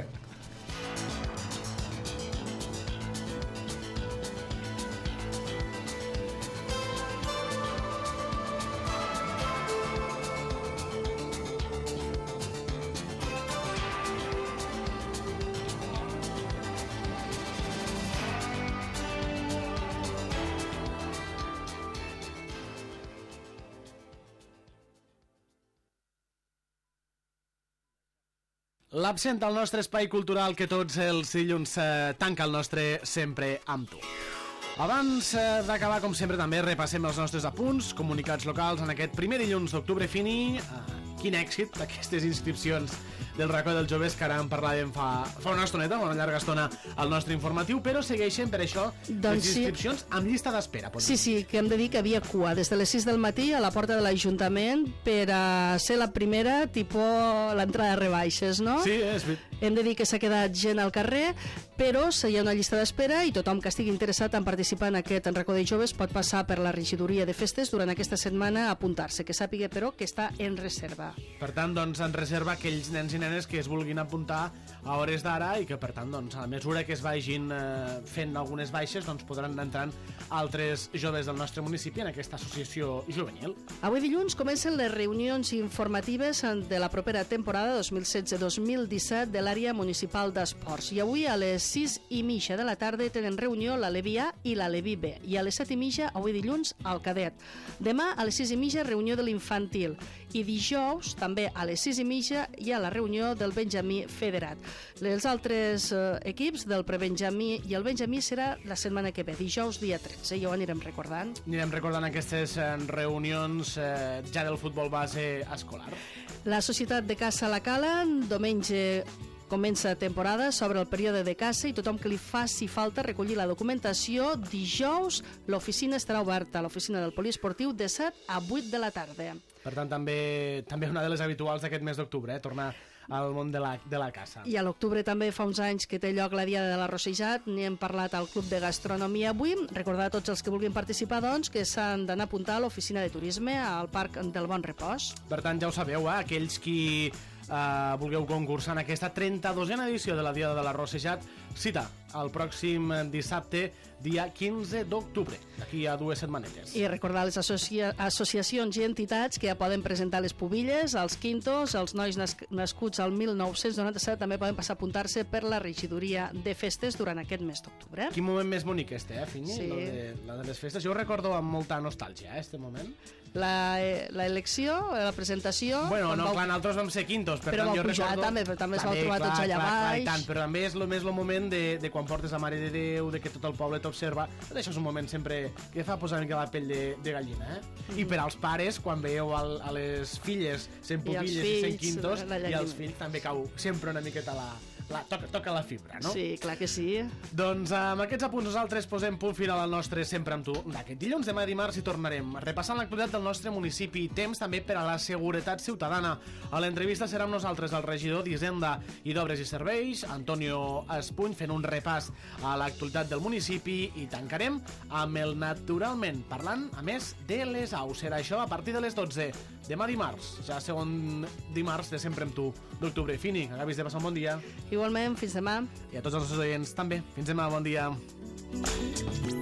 L'absent al nostre espai cultural que tots els dilluns tanca el nostre Sempre amb tu. Abans d'acabar, com sempre, també repassem els nostres apunts, comunicats locals en aquest primer dilluns d'octubre fini. Quin èxit d'aquestes inscripcions del racó dels joves que ara en parlàvem fa una estoneta, una llarga estona al nostre informatiu, però segueixen per això les inscripcions amb llista d'espera. Sí, que hem de dir que havia cua des de les 6 del matí a la porta de l'Ajuntament per a ser la primera, tipus l'entrada de rebaixes, no? Sí, és veritat. Hem de dir que s'ha quedat gent al carrer, però hi ha una llista d'espera i tothom que estigui interessat en participar en aquest racó de joves pot passar per la regidoria de festes durant aquesta setmana a apuntar-se, que sàpiga, però, que està en reserva. Per tant, doncs, en reserva aquells nens i nenes que es vulguin apuntar a hores d'ara i que, per tant, doncs, a la mesura que es vagin fent algunes baixes, doncs, podran entrar altres joves del nostre municipi en aquesta associació juvenil. Avui dilluns comencen les reunions informatives de la propera temporada 2016-2017 de l'àrea municipal d'esports. I avui a les 6:30 de la tarda tenen reunió la Levi A i la Levi B. I a les 7:30, avui dilluns, al cadet. Demà a les 6:30, reunió de l'infantil. I dijous, també a les 6:30, hi ha la reunió del Benjamí Federat. Els altres equips del prebenjamí i el Benjamí serà la setmana que ve, dijous dia 13, ja ho anirem recordant. Anirem recordant aquestes reunions ja del futbol base escolar. La Societat de Caça La Cala, diumenge comença temporada, s'obre el període de caça i tothom que li faci falta recollir la documentació. Dijous l'oficina estarà oberta, l'oficina del poliesportiu, de 7 a 8 de la tarda. Per tant, també una de les habituals d'aquest mes d'octubre, tornar al món de la caça. I a l'octubre també fa uns anys que té lloc la Diada de l'Arrossejat, n'hi hem parlat al Club de Gastronomia avui. Recordar a tots els que vulguin participar, doncs, que s'han d'anar a apuntar a l'oficina de turisme al Parc del Bon Repòs. Per tant, ja ho sabeu, aquells qui vulgueu concursar en aquesta 32a edició de la Diada de l'Arrossejat, cita el pròxim dissabte, dia 15 d'octubre, d'aquí a 2 setmanetes. I recordar les associacions i entitats que ja poden presentar les pubilles, els quintos, els nois nascuts al 1997 també poden passar a apuntar-se per la regidoria de festes durant aquest mes d'octubre. Quin moment més bonic este, Finyi? Sí. La de les festes. Jo ho recordo amb molta nostàlgia, este moment. La elecció, la presentació... Bueno, clar, nosaltres vam ser quintos, per tant jo recordo... Però també es vau trobar tots allà baix. Però també és el moment moment de quan portes la Mare de Déu, de que tot el poble t'observa, tot això és un moment sempre que fa posar una mica la pell de gallina, I per als pares, quan veieu a les filles sent pupilles i sent quintos, i als fills també cau sempre una miqueta toca la fibra, no? Sí, clar que sí. Doncs amb aquests apunts nosaltres posem punt final al nostre Sempre amb tu d'aquest dilluns. Demà dimarts hi tornarem repassant l'actualitat del nostre municipi i temps també per a la seguretat ciutadana. A l'entrevista serà amb nosaltres el regidor d'Hisenda i d'Obres i Serveis, Antonio Espuny, fent un repàs a l'actualitat del municipi, i tancarem amb el Naturalment, parlant a més de les aus. Serà això a partir de les 12. Demà dimarts, ja segon dimarts de Sempre amb tu d'octubre. Fini, acabis de passar un bon dia. Igualment, fins demà. I a tots els nostres oients també. Fins demà, bon dia.